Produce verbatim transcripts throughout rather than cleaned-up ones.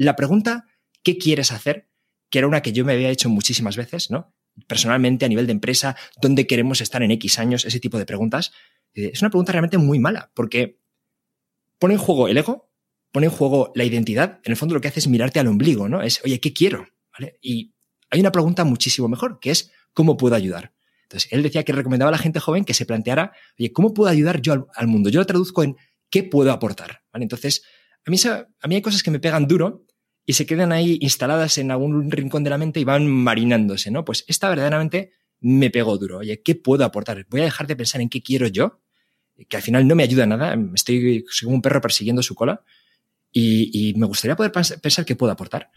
la pregunta ¿qué quieres hacer? Que era una que yo me había hecho muchísimas veces, ¿no? Personalmente, a nivel de empresa, ¿dónde queremos estar en X años? Ese tipo de preguntas. Eh, es una pregunta realmente muy mala, porque pone en juego el ego, pone en juego la identidad. En el fondo lo que hace es mirarte al ombligo, ¿no? Es, oye, ¿qué quiero? ¿Vale? Y hay una pregunta muchísimo mejor, que es ¿cómo puedo ayudar? Entonces, él decía que recomendaba a la gente joven que se planteara, oye, ¿cómo puedo ayudar yo al, al mundo? Yo lo traduzco en ¿qué puedo aportar? ¿Vale? Entonces, a mí, a mí hay cosas que me pegan duro y se quedan ahí instaladas en algún rincón de la mente y van marinándose, ¿no? Pues esta verdaderamente me pegó duro. Oye, ¿qué puedo aportar? Voy a dejar de pensar en qué quiero yo, que al final no me ayuda a nada. Estoy como un perro persiguiendo su cola y, y me gustaría poder pensar qué puedo aportar.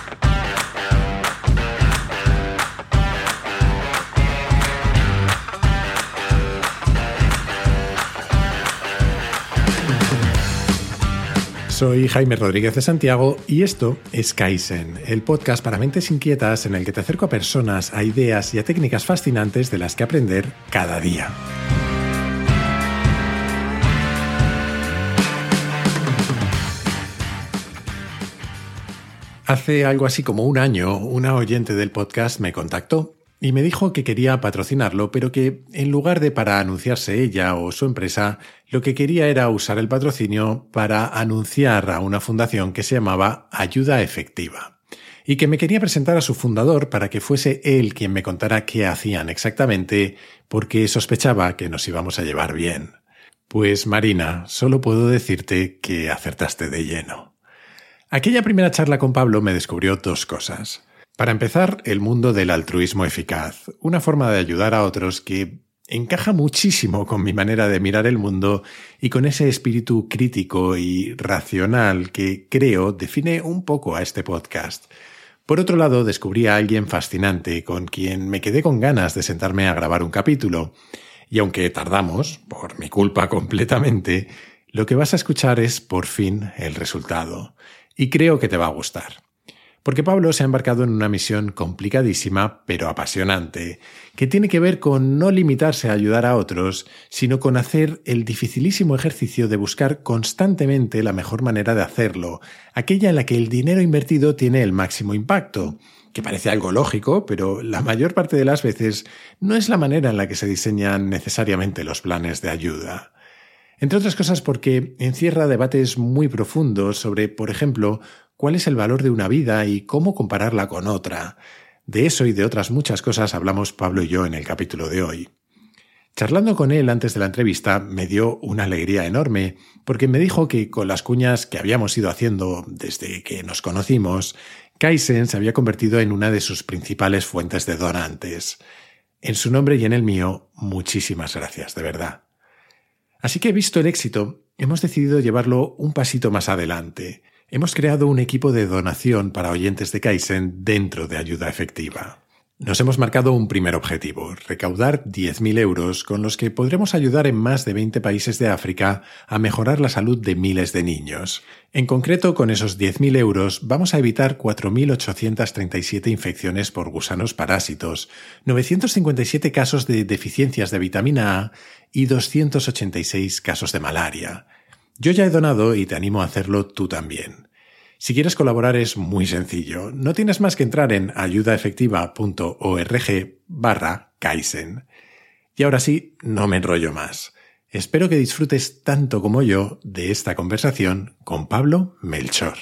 Soy Jaime Rodríguez de Santiago y esto es Kaizen, el podcast para mentes inquietas en el que te acerco a personas, a ideas y a técnicas fascinantes de las que aprender cada día. Hace algo así como un año, una oyente del podcast me contactó y me dijo que quería patrocinarlo, pero que en lugar de para anunciarse ella o su empresa, lo que quería era usar el patrocinio para anunciar a una fundación que se llamaba Ayuda Efectiva. Y que me quería presentar a su fundador para que fuese él quien me contara qué hacían exactamente, porque sospechaba que nos íbamos a llevar bien. Pues Marina, solo puedo decirte que acertaste de lleno. Aquella primera charla con Pablo me descubrió dos cosas. Para empezar, el mundo del altruismo eficaz, una forma de ayudar a otros que encaja muchísimo con mi manera de mirar el mundo y con ese espíritu crítico y racional que creo define un poco a este podcast. Por otro lado, descubrí a alguien fascinante con quien me quedé con ganas de sentarme a grabar un capítulo. Y aunque tardamos, por mi culpa completamente, lo que vas a escuchar es por fin el resultado. Y creo que te va a gustar. Porque Pablo se ha embarcado en una misión complicadísima, pero apasionante, que tiene que ver con no limitarse a ayudar a otros, sino con hacer el dificilísimo ejercicio de buscar constantemente la mejor manera de hacerlo, aquella en la que el dinero invertido tiene el máximo impacto, que parece algo lógico, pero la mayor parte de las veces no es la manera en la que se diseñan necesariamente los planes de ayuda. Entre otras cosas porque encierra debates muy profundos sobre, por ejemplo, cuál es el valor de una vida y cómo compararla con otra. De eso y de otras muchas cosas hablamos Pablo y yo en el capítulo de hoy. Charlando con él antes de la entrevista me dio una alegría enorme, porque me dijo que con las cuñas que habíamos ido haciendo desde que nos conocimos, Kaizen se había convertido en una de sus principales fuentes de donantes. En su nombre y en el mío, muchísimas gracias, de verdad. Así que, visto el éxito, hemos decidido llevarlo un pasito más adelante. Hemos creado un equipo de donación para oyentes de Kaizen dentro de Ayuda Efectiva. Nos hemos marcado un primer objetivo, recaudar diez mil euros con los que podremos ayudar en más de veinte países de África a mejorar la salud de miles de niños. En concreto, con esos diez mil euros vamos a evitar cuatro mil ochocientas treinta y siete infecciones por gusanos parásitos, novecientos cincuenta y siete casos de deficiencias de vitamina A y doscientos ochenta y seis casos de malaria. Yo ya he donado y te animo a hacerlo tú también. Si quieres colaborar es muy sencillo. No tienes más que entrar en ayudaefectiva.org barra Kaizen. Y ahora sí, no me enrollo más. Espero que disfrutes tanto como yo de esta conversación con Pablo Melchor.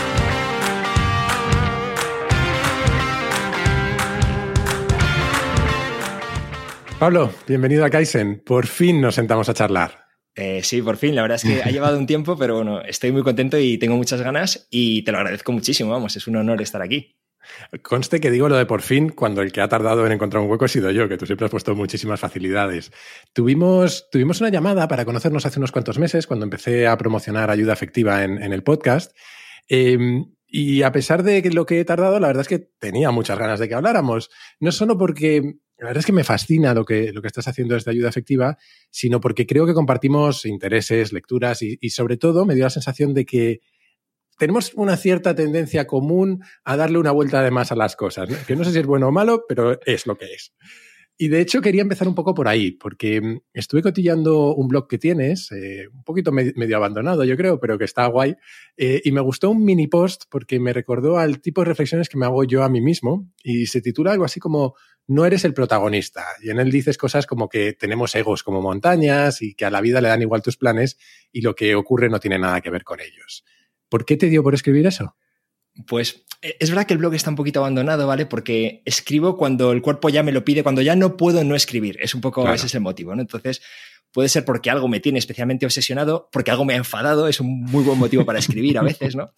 Pablo, bienvenido a Kaizen. Por fin nos sentamos a charlar. Eh, sí, por fin. La verdad es que ha llevado un tiempo, pero bueno, estoy muy contento y tengo muchas ganas y te lo agradezco muchísimo. Vamos, es un honor estar aquí. Conste que digo lo de por fin cuando el que ha tardado en encontrar un hueco he sido yo, que tú siempre has puesto muchísimas facilidades. Tuvimos, tuvimos una llamada para conocernos hace unos cuantos meses cuando empecé a promocionar Ayuda Efectiva en, en el podcast. Eh, y a pesar de lo que he tardado, la verdad es que tenía muchas ganas de que habláramos. No solo porque la verdad es que me fascina lo que, lo que estás haciendo desde Ayuda Efectiva, sino porque creo que compartimos intereses, lecturas y, y sobre todo me dio la sensación de que tenemos una cierta tendencia común a darle una vuelta de más a las cosas, ¿no? Que no sé si es bueno o malo, pero es lo que es. Y de hecho quería empezar un poco por ahí, porque estuve cotillando un blog que tienes, eh, un poquito me- medio abandonado yo creo, pero que está guay, eh, y me gustó un mini post porque me recordó al tipo de reflexiones que me hago yo a mí mismo, y se titula algo así como "No eres el protagonista", y en él dices cosas como que tenemos egos como montañas y que a la vida le dan igual tus planes y lo que ocurre no tiene nada que ver con ellos. ¿Por qué te dio por escribir eso? Pues es verdad que el blog está un poquito abandonado, ¿vale? Porque escribo cuando el cuerpo ya me lo pide, cuando ya no puedo no escribir. Es un poco, claro. Ese es el motivo, ¿no? Entonces, puede ser porque algo me tiene especialmente obsesionado, porque algo me ha enfadado, es un muy buen motivo para escribir a veces, ¿no?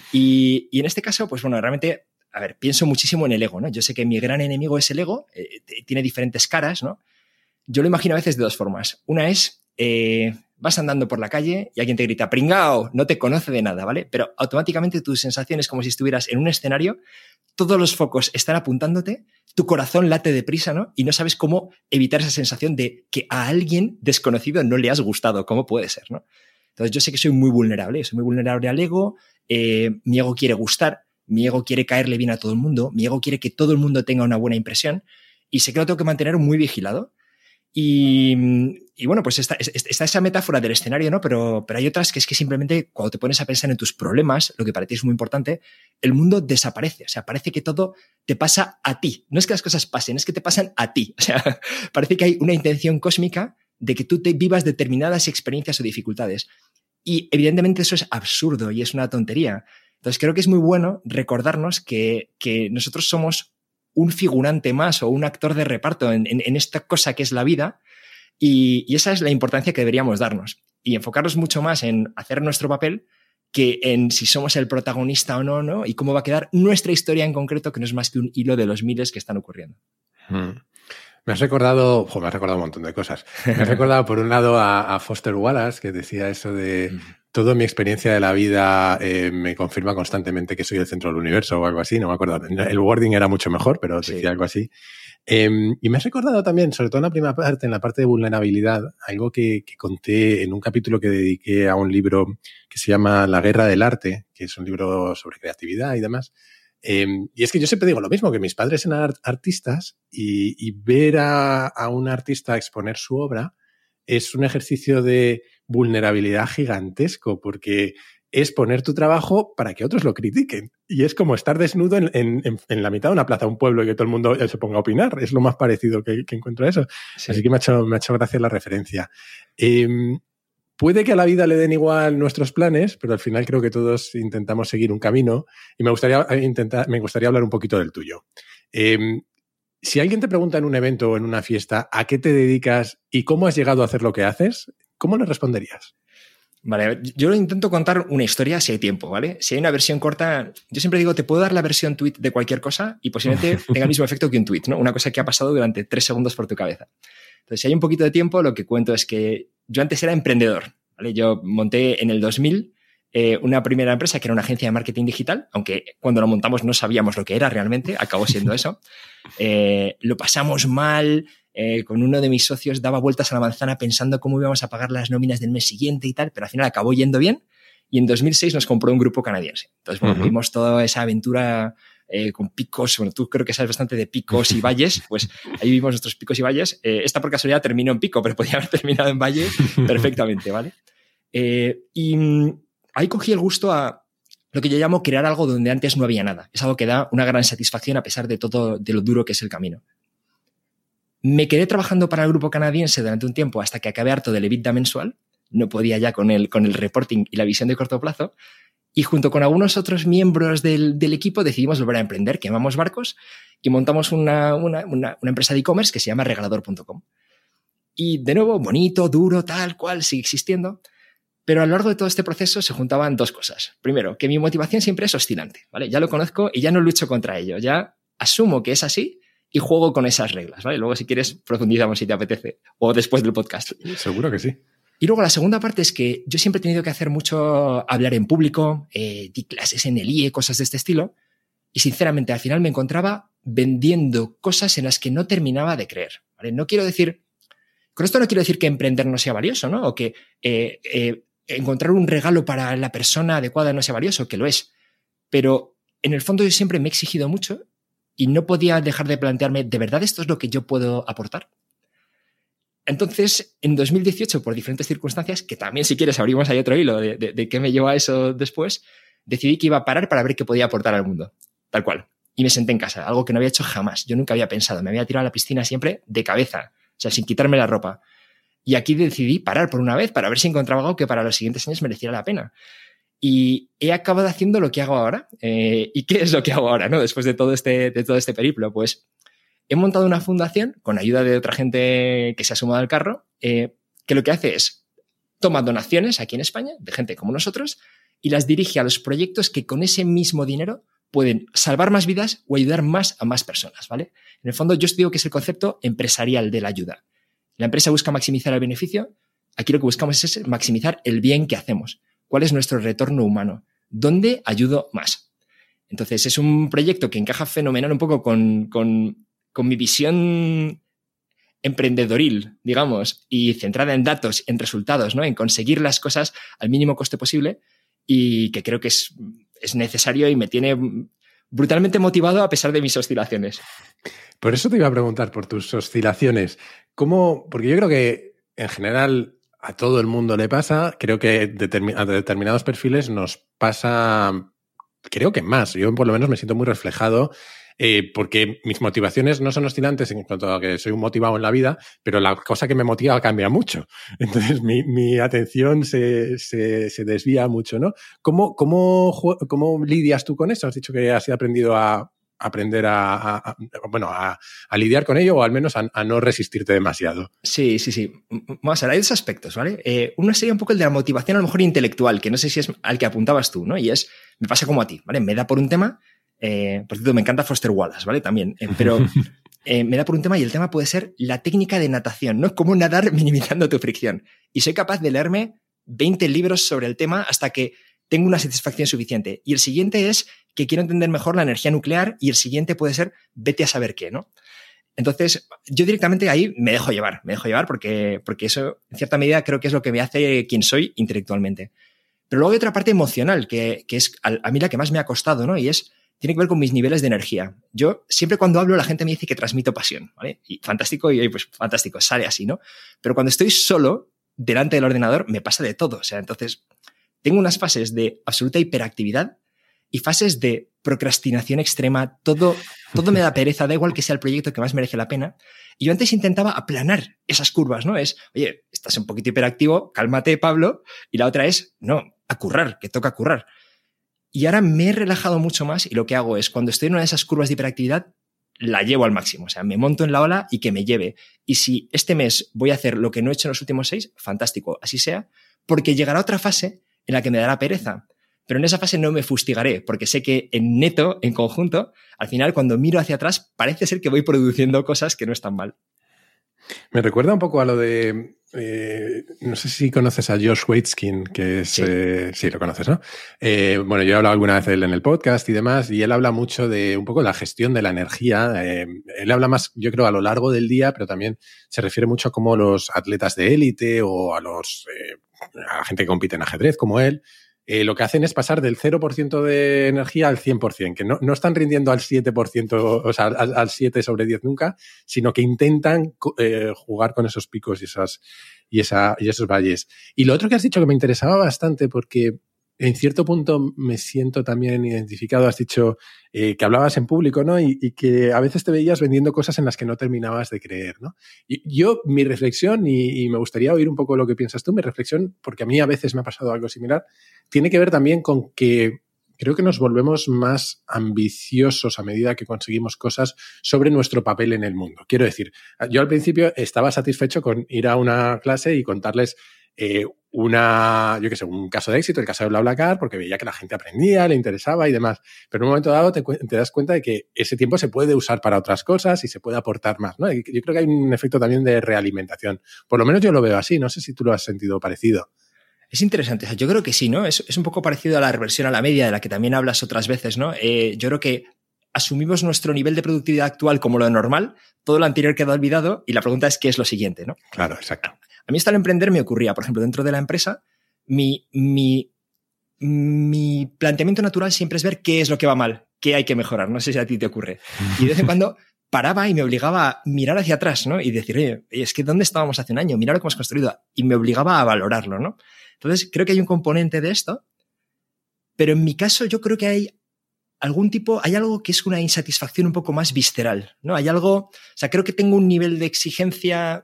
Y, y en este caso, pues bueno, realmente, a ver, pienso muchísimo en el ego, ¿no? Yo sé que mi gran enemigo es el ego, eh, tiene diferentes caras, ¿no? Yo lo imagino a veces de dos formas. Una es... Eh, vas andando por la calle y alguien te grita "pringao", no te conoce de nada, ¿vale? Pero automáticamente tu sensación es como si estuvieras en un escenario, todos los focos están apuntándote, tu corazón late deprisa, ¿no? Y no sabes cómo evitar esa sensación de que a alguien desconocido no le has gustado. ¿Cómo puede ser, no? Entonces yo sé que soy muy vulnerable, soy muy vulnerable al ego, eh, mi ego quiere gustar, mi ego quiere caerle bien a todo el mundo, mi ego quiere que todo el mundo tenga una buena impresión y sé que lo tengo que mantener muy vigilado. Y, y bueno, pues está, está esa metáfora del escenario, ¿no? Pero, pero hay otras que es que simplemente cuando te pones a pensar en tus problemas, lo que para ti es muy importante, el mundo desaparece. O sea, parece que todo te pasa a ti. No es que las cosas pasen, es que te pasan a ti. O sea, parece que hay una intención cósmica de que tú te vivas determinadas experiencias o dificultades. Y evidentemente eso es absurdo y es una tontería. Entonces creo que es muy bueno recordarnos que, que nosotros somos un figurante más o un actor de reparto en, en, en esta cosa que es la vida y, y esa es la importancia que deberíamos darnos y enfocarnos mucho más en hacer nuestro papel que en si somos el protagonista o no, ¿no? Y cómo va a quedar nuestra historia en concreto, que no es más que un hilo de los miles que están ocurriendo. Hmm. Me has recordado, jo, me has recordado un montón de cosas. Me has recordado, por un lado, a, a Foster Wallace, que decía eso de toda mi experiencia de la vida eh, me confirma constantemente que soy el centro del universo o algo así, no me acuerdo. El wording era mucho mejor, pero decía sí. algo así. Eh, y me has recordado también, sobre todo en la primera parte, en la parte de vulnerabilidad, algo que, que conté en un capítulo que dediqué a un libro que se llama La guerra del arte, que es un libro sobre creatividad y demás. Eh, y es que yo siempre digo lo mismo, que mis padres eran art- artistas y, y ver a, a un artista exponer su obra es un ejercicio de vulnerabilidad gigantesco, porque es poner tu trabajo para que otros lo critiquen. Y es como estar desnudo en, en, en la mitad de una plaza, un pueblo, y que todo el mundo se ponga a opinar. Es lo más parecido que, que encuentro a eso. Sí. Así que me ha hecho, me ha hecho gracia la referencia. Eh, Puede que a la vida le den igual nuestros planes, pero al final creo que todos intentamos seguir un camino y me gustaría, intentar, me gustaría hablar un poquito del tuyo. Eh, si alguien te pregunta en un evento o en una fiesta ¿a qué te dedicas y cómo has llegado a hacer lo que haces? ¿Cómo le responderías? Vale, yo intento contar una historia si hay tiempo, ¿vale? Si hay una versión corta, yo siempre digo, te puedo dar la versión tweet de cualquier cosa y posiblemente tenga el mismo efecto que un tweet, ¿no? Una cosa que ha pasado durante tres segundos por tu cabeza. Entonces, si hay un poquito de tiempo, lo que cuento es que yo antes era emprendedor, ¿vale? Yo monté en el dos mil eh, una primera empresa que era una agencia de marketing digital, aunque cuando lo montamos no sabíamos lo que era realmente, acabó siendo eso. Eh, lo pasamos mal, eh, con uno de mis socios daba vueltas a la manzana pensando cómo íbamos a pagar las nóminas del mes siguiente y tal, pero al final acabó yendo bien y en dos mil seis nos compró un grupo canadiense. Entonces, bueno, uh-huh. vimos toda esa aventura eh, con picos, bueno, tú creo que sabes bastante de picos y valles, pues ahí vimos nuestros picos y valles. Eh, esta por casualidad terminó en pico, pero podía haber terminado en valle perfectamente, ¿vale? Eh, y ahí cogí el gusto a lo que yo llamo crear algo donde antes no había nada. Es algo que da una gran satisfacción a pesar de todo, de lo duro que es el camino. Me quedé trabajando para el grupo canadiense durante un tiempo hasta que acabé harto del EBITDA mensual. No podía ya con el, con el reporting y la visión de corto plazo. Y junto con algunos otros miembros del, del equipo decidimos volver a emprender, quemamos barcos y montamos una, una, una, una empresa de e-commerce que se llama regalador punto com. Y de nuevo, bonito, duro, tal cual, sigue existiendo. Pero a lo largo de todo este proceso se juntaban dos cosas. Primero, que mi motivación siempre es oscilante, ¿vale? Ya lo conozco y ya no lucho contra ello. Ya asumo que es así y juego con esas reglas, ¿vale? Luego, si quieres, profundizamos si te apetece o después del podcast. Seguro que sí. Y luego la segunda parte es que yo siempre he tenido que hacer mucho hablar en público, eh, di clases en el I E, cosas de este estilo. Y sinceramente, al final me encontraba vendiendo cosas en las que no terminaba de creer, ¿vale? No quiero decir... Con esto no quiero decir que emprender no sea valioso, ¿no? O que eh, eh, encontrar un regalo para la persona adecuada no sea valioso, que lo es. Pero en el fondo yo siempre me he exigido mucho y no podía dejar de plantearme, ¿de verdad esto es lo que yo puedo aportar? Entonces, en dos mil dieciocho, por diferentes circunstancias, que también si quieres abrimos ahí otro hilo de, de, de qué me llevó a eso después, decidí que iba a parar para ver qué podía aportar al mundo, tal cual. Y me senté en casa, algo que no había hecho jamás. Yo nunca había pensado, me había tirado a la piscina siempre de cabeza, o sea, sin quitarme la ropa. Y aquí decidí parar por una vez para ver si encontraba algo que para los siguientes años mereciera la pena. Y he acabado haciendo lo que hago ahora. Eh, ¿Y qué es lo que hago ahora, no? Después de todo este, de todo este periplo, pues he montado una fundación con ayuda de otra gente que se ha sumado al carro, eh, que lo que hace es toma donaciones aquí en España, de gente como nosotros, y las dirige a los proyectos que con ese mismo dinero pueden salvar más vidas o ayudar más a más personas, ¿vale? En el fondo, yo os digo que es el concepto empresarial de la ayuda. La empresa busca maximizar el beneficio. Aquí lo que buscamos es maximizar el bien que hacemos. ¿Cuál es nuestro retorno humano? ¿Dónde ayudo más? Entonces, es un proyecto que encaja fenomenal un poco con, con, con mi visión emprendedoril, digamos, y centrada en datos, en resultados, ¿no? En conseguir las cosas al mínimo coste posible, y que creo que es, es necesario y me tiene brutalmente motivado a pesar de mis oscilaciones. Por eso te iba a preguntar por tus oscilaciones. ¿Cómo? Porque yo creo que en general a todo el mundo le pasa, creo que determin- a determinados perfiles nos pasa, creo que más. Yo por lo menos me siento muy reflejado eh, porque mis motivaciones no son oscilantes en cuanto a que soy un motivado en la vida, pero la cosa que me motiva cambia mucho. Entonces mi, mi atención se, se, se desvía mucho, ¿no? ¿Cómo, cómo, ¿Cómo lidias tú con eso? Has dicho que has aprendido a aprender a, a, a bueno, a, a lidiar con ello, o al menos a, a no resistirte demasiado. Sí, sí, sí. Vamos a ver, hay dos aspectos, ¿vale? Eh, uno sería un poco el de la motivación a lo mejor intelectual, que no sé si es al que apuntabas tú, ¿no? Y es, me pasa como a ti, ¿vale? Me da por un tema, eh, por cierto, me encanta Foster Wallace, ¿vale? También, eh, pero eh, me da por un tema, y el tema puede ser la técnica de natación, ¿no? Cómo nadar minimizando tu fricción. Y soy capaz de leerme veinte libros sobre el tema hasta que tengo una satisfacción suficiente. Y el siguiente es que quiero entender mejor la energía nuclear, y el siguiente puede ser vete a saber qué, ¿no? Entonces, yo directamente ahí me dejo llevar, me dejo llevar porque, porque eso, en cierta medida, creo que es lo que me hace quien soy intelectualmente. Pero luego hay otra parte emocional que, que es a, a mí la que más me ha costado, ¿no? Y es, tiene que ver con mis niveles de energía. Yo, siempre cuando hablo, la gente me dice que transmito pasión, ¿vale? Y fantástico, y pues fantástico, sale así, ¿no? Pero cuando estoy solo, delante del ordenador, me pasa de todo. O sea, entonces, tengo unas fases de absoluta hiperactividad y fases de procrastinación extrema. Todo, todo me da pereza, da igual que sea el proyecto que más merece la pena. Y yo antes intentaba aplanar esas curvas, ¿no? Es, oye, estás un poquito hiperactivo, cálmate, Pablo. Y la otra es, no, a currar, que toca currar. Y ahora me he relajado mucho más, y lo que hago es, cuando estoy en una de esas curvas de hiperactividad, la llevo al máximo. O sea, me monto en la ola y que me lleve. Y si este mes voy a hacer lo que no he hecho en los últimos seis, fantástico, así sea, porque llegará otra fase en la que me dará pereza. Pero en esa fase no me fustigaré, porque sé que en neto, en conjunto, al final, cuando miro hacia atrás, parece ser que voy produciendo cosas que no están mal. Me recuerda un poco a lo de... Eh, no sé si conoces a Josh Waitzkin, que es... Sí, eh, sí lo conoces, ¿no? Eh, bueno, yo he hablado alguna vez de él en el podcast y demás, y él habla mucho de un poco la gestión de la energía. Eh, él habla más, yo creo, a lo largo del día, pero también se refiere mucho a cómo los atletas de élite o a los eh, a la gente que compite en ajedrez, como él, Eh, lo que hacen es pasar del cero por ciento de energía al cien por ciento, que no, no están rindiendo al siete por ciento, o sea, al, al siete sobre diez nunca, sino que intentan eh, jugar con esos picos y, esas, y, esa, y esos valles. Y lo otro que has dicho que me interesaba bastante, porque en cierto punto me siento también identificado, has dicho eh, que hablabas en público, ¿no? Y, y que a veces te veías vendiendo cosas en las que no terminabas de creer, ¿no? Y yo, mi reflexión, y, y me gustaría oír un poco lo que piensas tú, mi reflexión, porque a mí a veces me ha pasado algo similar, tiene que ver también con que creo que nos volvemos más ambiciosos a medida que conseguimos cosas sobre nuestro papel en el mundo. Quiero decir, yo al principio estaba satisfecho con ir a una clase y contarles eh, una, yo qué sé, un caso de éxito, el caso de BlaBlaCar, porque veía que la gente aprendía, le interesaba y demás. Pero en un momento dado te, te das cuenta de que ese tiempo se puede usar para otras cosas y se puede aportar más, ¿no? Y yo creo que hay un efecto también de realimentación. Por lo menos yo lo veo así. No sé si tú lo has sentido parecido. Es interesante. O sea, yo creo que sí, ¿no? Es, es un poco parecido a la reversión a la media, de la que también hablas otras veces, ¿no? Eh, yo creo que asumimos nuestro nivel de productividad actual como lo normal, todo lo anterior queda olvidado, y la pregunta es ¿qué es lo siguiente, ¿no? Claro, exacto. A mí esto al emprender me ocurría, por ejemplo, dentro de la empresa, mi, mi, mi planteamiento natural siempre es ver qué es lo que va mal qué hay que mejorar. No sé si a ti te ocurre. Y de vez en cuando paraba y me obligaba a mirar hacia atrás, ¿no? Y decir, oye, es que ¿dónde estábamos hace un año? Mira lo que hemos construido. Y me obligaba a valorarlo, ¿no? Entonces, creo que hay un componente de esto, pero en mi caso yo creo que hay algún tipo, hay algo que es una insatisfacción un poco más visceral, ¿no? Hay algo, o sea, creo que tengo un nivel de exigencia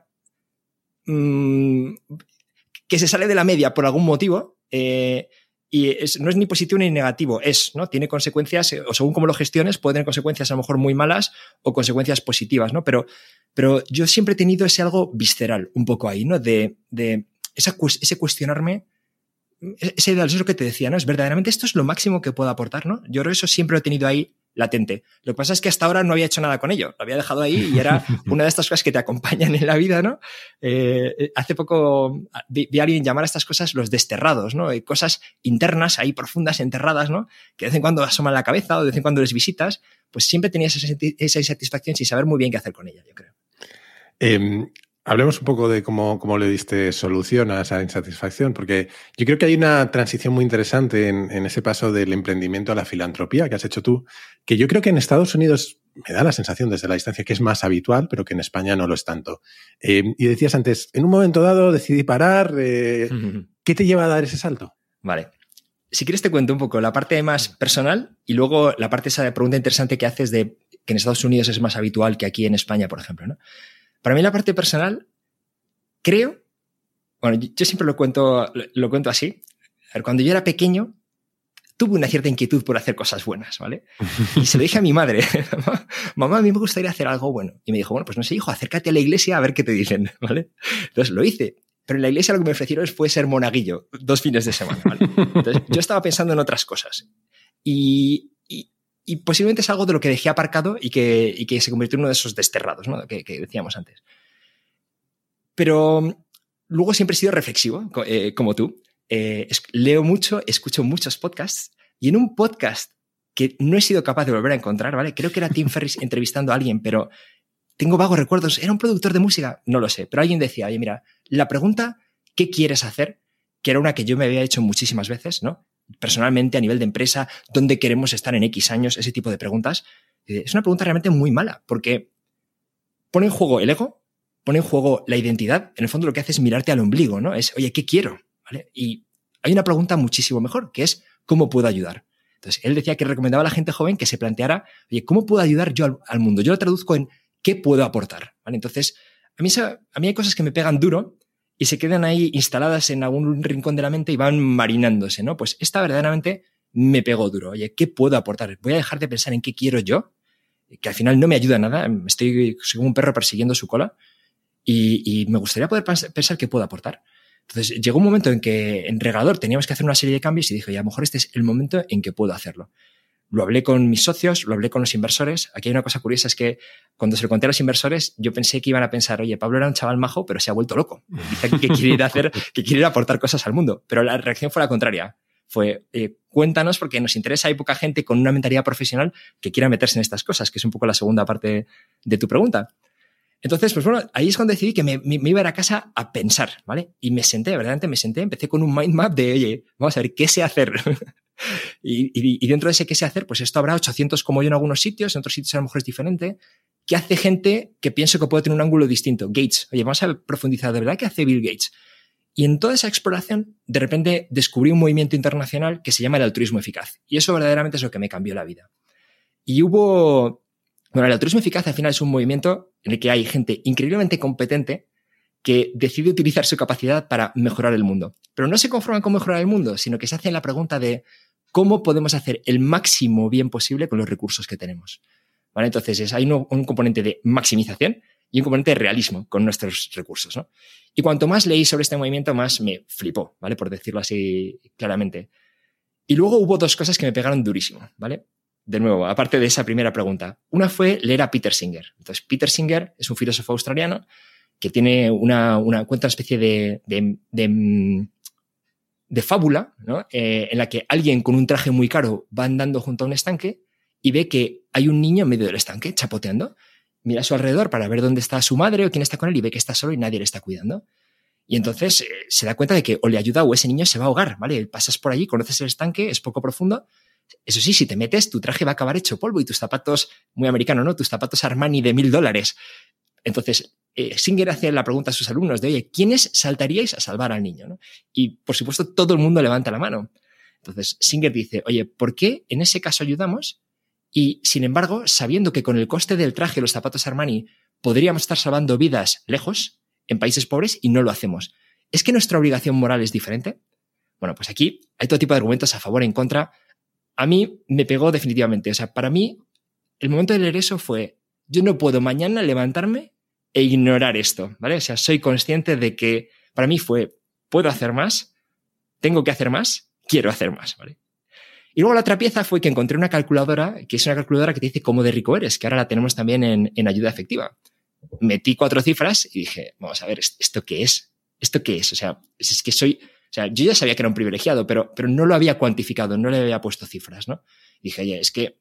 mmm, que se sale de la media por algún motivo, eh, y es, no es ni positivo ni negativo, es, ¿no? Tiene consecuencias, o según cómo lo gestiones, puede tener consecuencias a lo mejor muy malas o consecuencias positivas, ¿no? Pero, pero yo siempre he tenido ese algo visceral, un poco ahí, ¿no? De, de esa, ese cuestionarme, ese ideal, eso es lo que te decía, ¿no? Es verdaderamente esto es lo máximo que puedo aportar, ¿no? Yo creo que eso siempre lo he tenido ahí latente. Lo que pasa es que hasta ahora no había hecho nada con ello. Lo había dejado ahí y era una de estas cosas que te acompañan en la vida, ¿no? Eh, hace poco vi, vi a alguien llamar a estas cosas los desterrados, ¿no? Hay cosas internas ahí profundas, enterradas, ¿no? Que de vez en cuando asoman la cabeza o de vez en cuando les visitas, pues siempre tenías esa, esa insatisfacción sin saber muy bien qué hacer con ella, yo creo. Eh... Hablemos un poco de cómo, cómo le diste solución a esa insatisfacción, porque yo creo que hay una transición muy interesante en, en ese paso del emprendimiento a la filantropía que has hecho tú, que yo creo que en Estados Unidos me da la sensación desde la distancia que es más habitual, pero que en España no lo es tanto. Eh, y decías antes, en un momento dado decidí parar. Eh, ¿Qué te lleva a dar ese salto? Vale. Si quieres te cuento un poco la parte más personal y luego la parte esa de pregunta interesante que haces de que en Estados Unidos es más habitual que aquí en España, por ejemplo, ¿no? Para mí la parte personal, creo, bueno, yo siempre lo cuento, lo cuento así. A ver, cuando yo era pequeño, tuve una cierta inquietud por hacer cosas buenas, ¿vale? Y se lo dije a mi madre, mamá, a mí me gustaría hacer algo bueno. Y me dijo, bueno, pues no sé, hijo, acércate a la iglesia a ver qué te dicen, ¿vale? Entonces lo hice. Pero en la iglesia lo que me ofrecieron fue ser monaguillo, dos fines de semana, ¿vale? Entonces yo estaba pensando en otras cosas. Y... Y posiblemente es algo de lo que dejé aparcado y que, y que se convirtió en uno de esos desterrados, ¿no? que, que decíamos antes. Pero luego siempre he sido reflexivo, eh, como tú. Eh, leo mucho, escucho muchos podcasts y en un podcast que no he sido capaz de volver a encontrar, ¿vale? Creo que era Tim Ferriss entrevistando a alguien, pero tengo vagos recuerdos. ¿Era un productor de música? No lo sé. Pero alguien decía, oye, mira, la pregunta ¿qué quieres hacer? Que era una que yo me había hecho muchísimas veces, ¿no? Personalmente, a nivel de empresa, ¿dónde queremos estar en X años? Ese tipo de preguntas. Es una pregunta realmente muy mala, porque pone en juego el ego, pone en juego la identidad. En el fondo lo que hace es mirarte al ombligo, ¿no? Es, oye, ¿qué quiero? ¿Vale? Y hay una pregunta muchísimo mejor, que es, ¿cómo puedo ayudar? Entonces, él decía que recomendaba a la gente joven que se planteara, oye, ¿cómo puedo ayudar yo al, al mundo? Yo lo traduzco en, ¿qué puedo aportar? ¿Vale? Entonces, a mí, a mí hay cosas que me pegan duro y se quedan ahí instaladas en algún rincón de la mente y van marinándose, ¿no? Pues esta verdaderamente me pegó duro. Oye, ¿qué puedo aportar? Voy a dejar de pensar en qué quiero yo, que al final no me ayuda a nada. Estoy como un perro persiguiendo su cola y, y me gustaría poder pensar qué puedo aportar. Entonces llegó un momento en que en Regador teníamos que hacer una serie de cambios y dije, oye, a lo mejor este es el momento en que puedo hacerlo. Lo hablé con mis socios, lo hablé con los inversores. Aquí hay una cosa curiosa, es que cuando se lo conté a los inversores, yo pensé que iban a pensar, oye, Pablo era un chaval majo, pero se ha vuelto loco. Dice que quiere ir a hacer, que quiere ir a aportar cosas al mundo. Pero la reacción fue la contraria. Fue, eh, cuéntanos, porque nos interesa, hay poca gente con una mentalidad profesional que quiera meterse en estas cosas, que es un poco la segunda parte de tu pregunta. Entonces, pues bueno, ahí es cuando decidí que me, me, me iba a ir a casa a pensar, ¿vale? Y me senté, verdaderamente me senté, empecé con un mind map de, oye, vamos a ver, ¿qué sé hacer? y, y, y dentro de ese qué sé hacer, pues esto habrá ochocientos como yo en algunos sitios, en otros sitios a lo mejor es diferente. ¿Qué hace gente que pienso que puede tener un ángulo distinto? Gates. Oye, vamos a profundizar, ¿de verdad qué hace Bill Gates? Y en toda esa exploración, de repente descubrí un movimiento internacional que se llama el altruismo eficaz. Y eso verdaderamente es lo que me cambió la vida. Y hubo... Bueno, el altruismo eficaz al final es un movimiento en el que hay gente increíblemente competente que decide utilizar su capacidad para mejorar el mundo. Pero no se conforman con mejorar el mundo, sino que se hacen la pregunta de cómo podemos hacer el máximo bien posible con los recursos que tenemos. ¿Vale? Entonces es, hay un, un componente de maximización y un componente de realismo con nuestros recursos, ¿no? Y cuanto más leí sobre este movimiento, más me flipó, ¿vale? Por decirlo así claramente. Y luego hubo dos cosas que me pegaron durísimo, ¿vale? De nuevo, aparte de esa primera pregunta. Una fue leer a Peter Singer. Entonces, Peter Singer es un filósofo australiano que tiene una, una cuenta, una especie de, de, de, de fábula, ¿no? Eh, en la que alguien con un traje muy caro va andando junto a un estanque y ve que hay un niño en medio del estanque chapoteando. Mira a su alrededor para ver dónde está su madre o quién está con él y ve que está solo y nadie le está cuidando. Y entonces eh, se da cuenta de que o le ayuda o ese niño se va a ahogar, ¿vale? Pasas por allí, conoces el estanque, es poco profundo, Eso sí, si te metes, tu traje va a acabar hecho polvo y tus zapatos, muy americano, ¿no? Tus zapatos Armani de mil dólares. Entonces, eh, Singer hace la pregunta a sus alumnos de, oye, ¿quiénes saltaríais a salvar al niño? ¿No? Y, por supuesto, todo el mundo levanta la mano. Entonces, Singer dice, oye, ¿por qué en ese caso ayudamos? Y, sin embargo, sabiendo que con el coste del traje y los zapatos Armani podríamos estar salvando vidas lejos, en países pobres, y no lo hacemos. ¿Es que nuestra obligación moral es diferente? Bueno, pues aquí hay todo tipo de argumentos a favor y en contra. A mí me pegó definitivamente. O sea, para mí, el momento de leer eso fue, yo no puedo mañana levantarme e ignorar esto, ¿vale? O sea, soy consciente de que para mí fue, puedo hacer más, tengo que hacer más, quiero hacer más, ¿vale? Y luego la otra pieza fue que encontré una calculadora, que es una calculadora que te dice cómo de rico eres, que ahora la tenemos también en, en ayuda efectiva. Metí cuatro cifras y dije, vamos a ver, ¿esto qué es? ¿Esto qué es? O sea, es que soy... O sea, yo ya sabía que era un privilegiado, pero, pero no lo había cuantificado, no le había puesto cifras, ¿no? Y dije, oye, es que,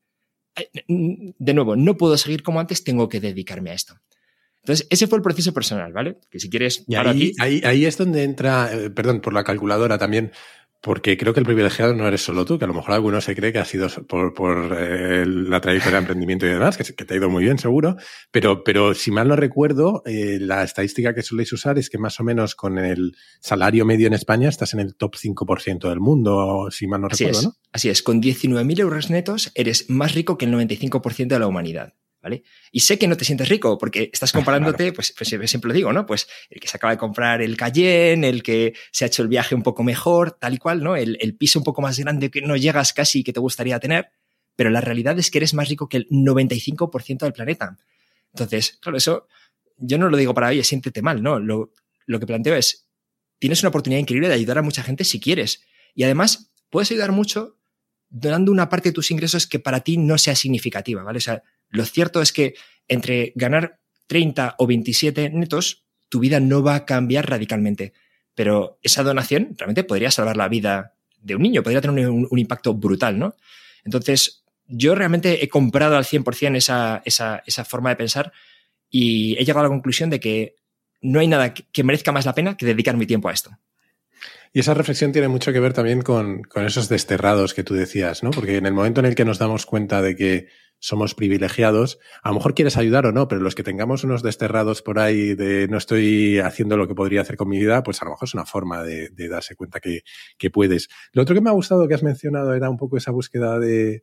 de nuevo, no puedo seguir como antes, tengo que dedicarme a esto. Entonces, ese fue el proceso personal, ¿vale? Que si quieres... Y ahí, aquí... ahí, ahí es donde entra, eh, perdón, por la calculadora también, porque creo que el privilegiado no eres solo tú, que a lo mejor alguno se cree que ha sido por, por eh, la trayectoria de emprendimiento y demás, que, que te ha ido muy bien seguro, pero, pero si mal no recuerdo, eh, la estadística que soléis usar es que más o menos con el salario medio en España estás en el top cinco por ciento del mundo, si mal no así recuerdo, es, ¿no? Así es, con diecinueve mil euros netos eres más rico que el noventa y cinco por ciento de la humanidad. ¿Vale? Y sé que no te sientes rico porque estás comparándote, claro. pues, pues siempre lo digo, ¿no? Pues el que se acaba de comprar el Cayenne, el que se ha hecho el viaje un poco mejor, tal y cual, ¿no? El, el piso un poco más grande que no llegas casi que te gustaría tener, pero la realidad es que eres más rico que el noventa y cinco por ciento del planeta. Entonces, claro, eso yo no lo digo para, oye, siéntete mal, ¿no? Lo, lo que planteo es, tienes una oportunidad increíble de ayudar a mucha gente si quieres. Y además, puedes ayudar mucho donando una parte de tus ingresos que para ti no sea significativa, ¿vale? O sea, lo cierto es que entre ganar treinta o veintisiete netos, tu vida no va a cambiar radicalmente. Pero esa donación realmente podría salvar la vida de un niño, podría tener un, un impacto brutal, ¿no? Entonces, yo realmente he comprado al cien por ciento esa, esa, esa forma de pensar y he llegado a la conclusión de que no hay nada que merezca más la pena que dedicar mi tiempo a esto. Y esa reflexión tiene mucho que ver también con, con esos desterrados que tú decías, ¿no? Porque en el momento en el que nos damos cuenta de que somos privilegiados, a lo mejor quieres ayudar o no, pero los que tengamos unos desterrados por ahí de no estoy haciendo lo que podría hacer con mi vida, pues a lo mejor es una forma de, de darse cuenta que, que puedes. Lo otro que me ha gustado que has mencionado era un poco esa búsqueda de,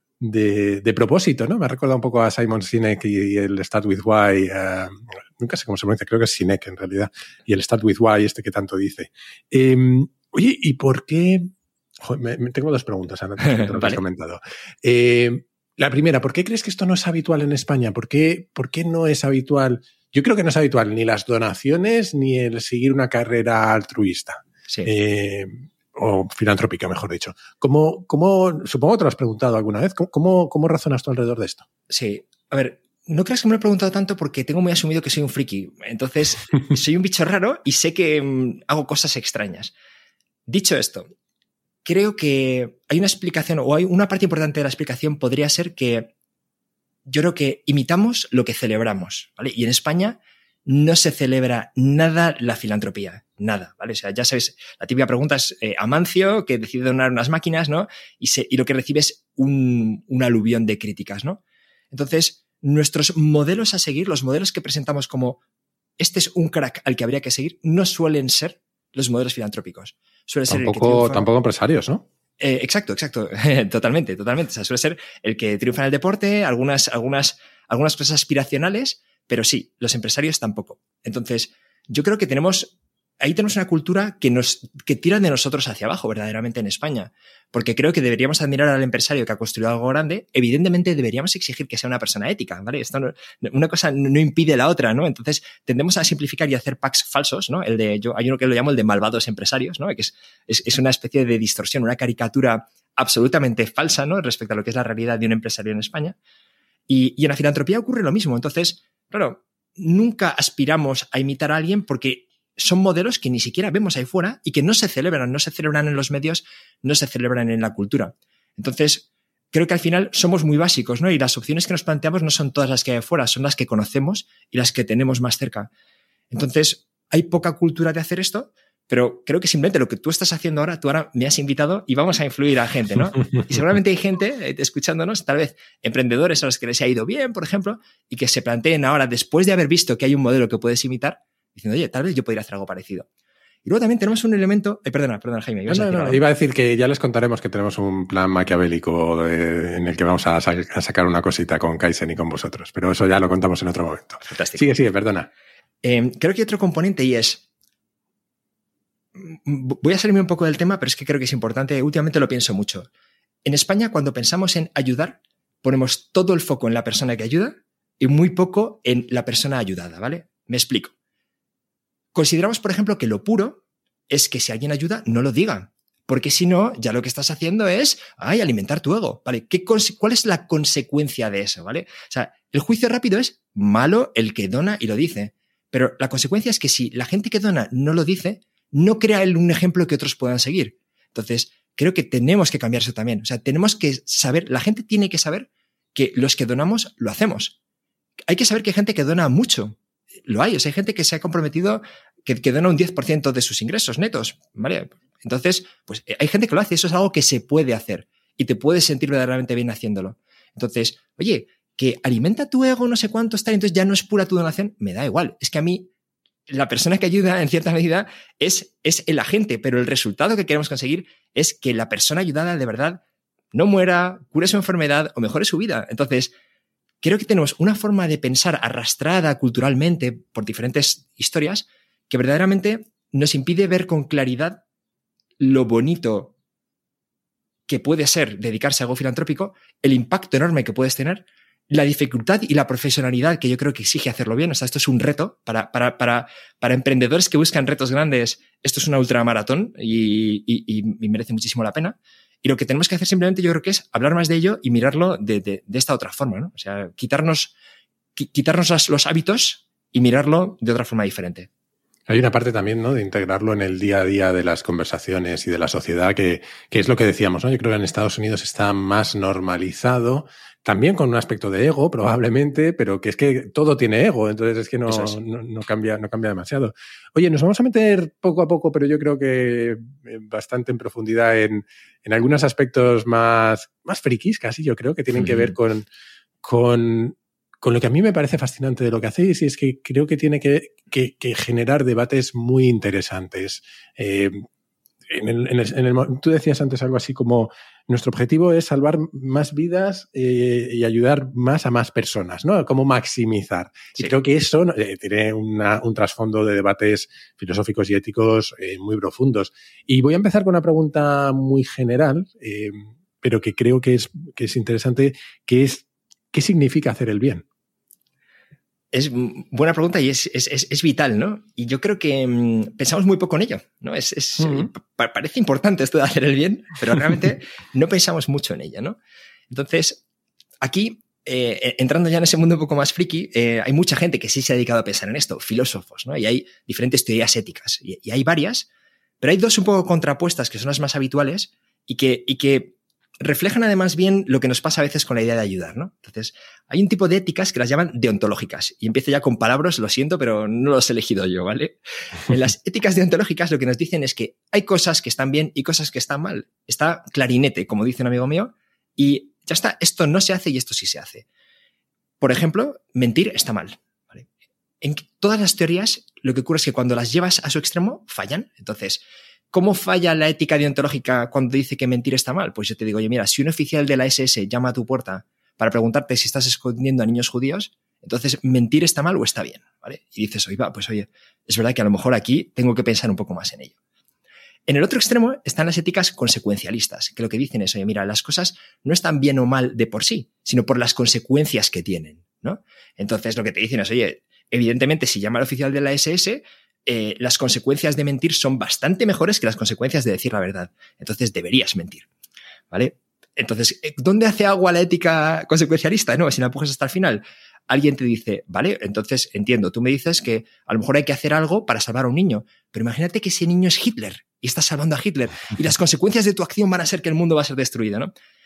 de, de propósito, ¿no? Me ha recordado un poco a Simon Sinek y, y el Start With Why, uh, nunca sé cómo se pronuncia, creo que es Sinek en realidad, y el Start With Why este que tanto dice. Eh, oye, ¿y por qué? Joder, me, me tengo dos preguntas, Ana, te lo has comentado. Eh, La primera, ¿por qué crees que esto no es habitual en España? ¿Por qué, ¿Por qué no es habitual? Yo creo que no es habitual ni las donaciones ni el seguir una carrera altruista. Sí. Eh, o filantrópica, mejor dicho. ¿Cómo, cómo, supongo que te lo has preguntado alguna vez. ¿Cómo, cómo, cómo razonas tú alrededor de esto? Sí. A ver, no creas que me lo he preguntado tanto porque tengo muy asumido que soy un friki. Entonces, soy un bicho raro y sé que um, hago cosas extrañas. Dicho esto, creo que hay una explicación, o hay una parte importante de la explicación podría ser que yo creo que imitamos lo que celebramos, ¿vale? Y en España no se celebra nada la filantropía, nada, ¿vale? O sea, ya sabes, la típica pregunta es eh, Amancio, que decide donar unas máquinas, ¿no? Y, se, y lo que recibe es un, un aluvión de críticas, ¿no? Entonces, nuestros modelos a seguir, los modelos que presentamos como este es un crack al que habría que seguir, no suelen ser los modelos filantrópicos. Suele ser tampoco, el que triunfa... tampoco empresarios, ¿no? Eh, exacto, exacto. totalmente, totalmente. O sea, suele ser el que triunfa en el deporte, algunas, algunas, algunas cosas aspiracionales, pero sí, los empresarios tampoco. Entonces, yo creo que tenemos... Ahí tenemos una cultura que nos que tira de nosotros hacia abajo, verdaderamente, en España. Porque creo que deberíamos admirar al empresario que ha construido algo grande. Evidentemente, deberíamos exigir que sea una persona ética, ¿vale? Esto no, una cosa no impide la otra, ¿no? Entonces, tendemos a simplificar y hacer packs falsos, ¿no? El de, yo, hay uno que lo llamo el de malvados empresarios, ¿no? Que es, es, es una especie de distorsión, una caricatura absolutamente falsa, ¿no? Respecto a lo que es la realidad de un empresario en España. Y, y en la filantropía ocurre lo mismo. Entonces, claro, nunca aspiramos a imitar a alguien porque son modelos que ni siquiera vemos ahí fuera y que no se celebran, no se celebran en los medios, no se celebran en la cultura. Entonces, creo que al final somos muy básicos, ¿no? Y las opciones que nos planteamos no son todas las que hay afuera, son las que conocemos y las que tenemos más cerca. Entonces, hay poca cultura de hacer esto, Pero creo que simplemente lo que tú estás haciendo ahora, tú ahora me has invitado y vamos a influir a gente, ¿no? Y seguramente hay gente eh, escuchándonos, tal vez emprendedores a los que les ha ido bien, por ejemplo, y que se planteen ahora, después de haber visto que hay un modelo que puedes imitar, diciendo, oye, tal vez yo podría hacer algo parecido. Y luego también tenemos un elemento... Eh, perdona, perdona, Jaime. No, no, no, iba a decir que ya les contaremos que tenemos un plan maquiavélico de, en el que vamos a, sa- a sacar una cosita con Kaizen y con vosotros, pero eso ya lo contamos en otro momento. Fantástico. Sigue, sigue, perdona. Eh, creo que hay otro componente y es... Voy a salirme un poco del tema, pero es que creo que es importante. Últimamente lo pienso mucho. En España, cuando pensamos en ayudar, ponemos todo el foco en la persona que ayuda y muy poco en la persona ayudada, ¿vale? Me explico. Consideramos, por ejemplo, que lo puro es que si alguien ayuda, no lo diga. Porque si no, ya lo que estás haciendo es, ay, alimentar tu ego, ¿vale? ¿Qué conse- ¿Cuál es la consecuencia de eso, ¿vale? O sea, el juicio rápido es malo el que dona y lo dice. Pero la consecuencia es que si la gente que dona no lo dice, no crea él un ejemplo que otros puedan seguir. Entonces, creo que tenemos que cambiar eso también. O sea, tenemos que saber, la gente tiene que saber que los que donamos lo hacemos. Hay que saber que hay gente que dona mucho. Lo hay. O sea, hay gente que se ha comprometido que, que dona un diez por ciento de sus ingresos netos, ¿vale? Entonces, pues hay gente que lo hace. Eso es algo que se puede hacer y te puedes sentir verdaderamente bien haciéndolo. Entonces, oye, que alimenta tu ego no sé cuánto está, entonces ya no es pura tu donación, me da igual. Es que a mí la persona que ayuda en cierta medida es, es el agente, pero el resultado que queremos conseguir es que la persona ayudada de verdad no muera, cure su enfermedad o mejore su vida. Entonces, creo que tenemos una forma de pensar arrastrada culturalmente por diferentes historias que verdaderamente nos impide ver con claridad lo bonito que puede ser dedicarse a algo filantrópico, el impacto enorme que puedes tener, la dificultad y la profesionalidad que yo creo que exige hacerlo bien. O sea, esto es un reto para, para, para, para emprendedores que buscan retos grandes. Esto es una ultramaratón y, y, y merece muchísimo la pena. Y lo que tenemos que hacer simplemente yo creo que es hablar más de ello y mirarlo de, de, de esta otra forma, ¿no? O sea, quitarnos, quitarnos las, los hábitos y mirarlo de otra forma diferente. Hay una parte también, ¿no?, de integrarlo en el día a día de las conversaciones y de la sociedad, que, que es lo que decíamos, ¿no? Yo creo que en Estados Unidos está más normalizado, también con un aspecto de ego, probablemente, pero que es que todo tiene ego, entonces es que no, es. no, no, cambia, no cambia demasiado. Oye, nos vamos a meter poco a poco, pero yo creo que bastante en profundidad en, en algunos aspectos más, más frikis, casi, yo creo, que tienen uh-huh. que ver con... con Con lo que a mí me parece fascinante de lo que hacéis, y es que creo que tiene que, que, que generar debates muy interesantes. Eh, en el, en el, en el, tú decías antes algo así como, nuestro objetivo es salvar más vidas eh, y ayudar más a más personas, ¿no? Cómo maximizar. Sí. Y creo que eso eh, tiene una, un trasfondo de debates filosóficos y éticos eh, muy profundos. Y voy a empezar con una pregunta muy general, eh, pero que creo que es, que es interesante, que es, ¿qué significa hacer el bien? Es buena pregunta y es, es, es, es vital, ¿no? Y yo creo que mmm, pensamos muy poco en ello, ¿no? Es, es, uh-huh. pa- parece importante esto de hacer el bien, pero realmente no pensamos mucho en ello, ¿no? Entonces, aquí, eh, entrando ya en ese mundo un poco más friki, eh, hay mucha gente que sí se ha dedicado a pensar en esto, filósofos, ¿no? Y hay diferentes teorías éticas, y, y hay varias, pero hay dos un poco contrapuestas que son las más habituales y que, y que reflejan además bien lo que nos pasa a veces con la idea de ayudar, ¿no? Entonces, hay un tipo de éticas que las llaman deontológicas. Y empiezo ya con palabras, lo siento, pero no los he elegido yo, ¿vale? En las éticas deontológicas lo que nos dicen es que hay cosas que están bien y cosas que están mal. Está clarinete, como dice un amigo mío, y ya está, esto no se hace y esto sí se hace. Por ejemplo, mentir está mal, ¿vale? En todas las teorías lo que ocurre es que cuando las llevas a su extremo, fallan. Entonces, ¿cómo falla la ética deontológica cuando dice que mentir está mal? Pues yo te digo, oye, mira, si un oficial de la ese ese llama a tu puerta para preguntarte si estás escondiendo a niños judíos, entonces mentir está mal o está bien, ¿vale? Y dices, oye, va, pues oye, es verdad que a lo mejor aquí tengo que pensar un poco más en ello. En el otro extremo están las éticas consecuencialistas, que lo que dicen es, oye, mira, las cosas no están bien o mal de por sí, sino por las consecuencias que tienen, ¿no? Entonces lo que te dicen es, oye, evidentemente si llama al oficial de la ese ese, Eh, las consecuencias de mentir son bastante mejores que las consecuencias de decir la verdad. Entonces deberías mentir, ¿vale? Entonces, ¿dónde hace agua la ética consecuencialista? No, si la empujas hasta el final. Alguien te dice, vale, entonces entiendo, tú me dices que a lo mejor hay que hacer algo para salvar a un niño, pero imagínate que ese niño es Hitler y estás salvando a Hitler y las consecuencias de tu acción van a ser que el mundo va a ser destruido, ¿no?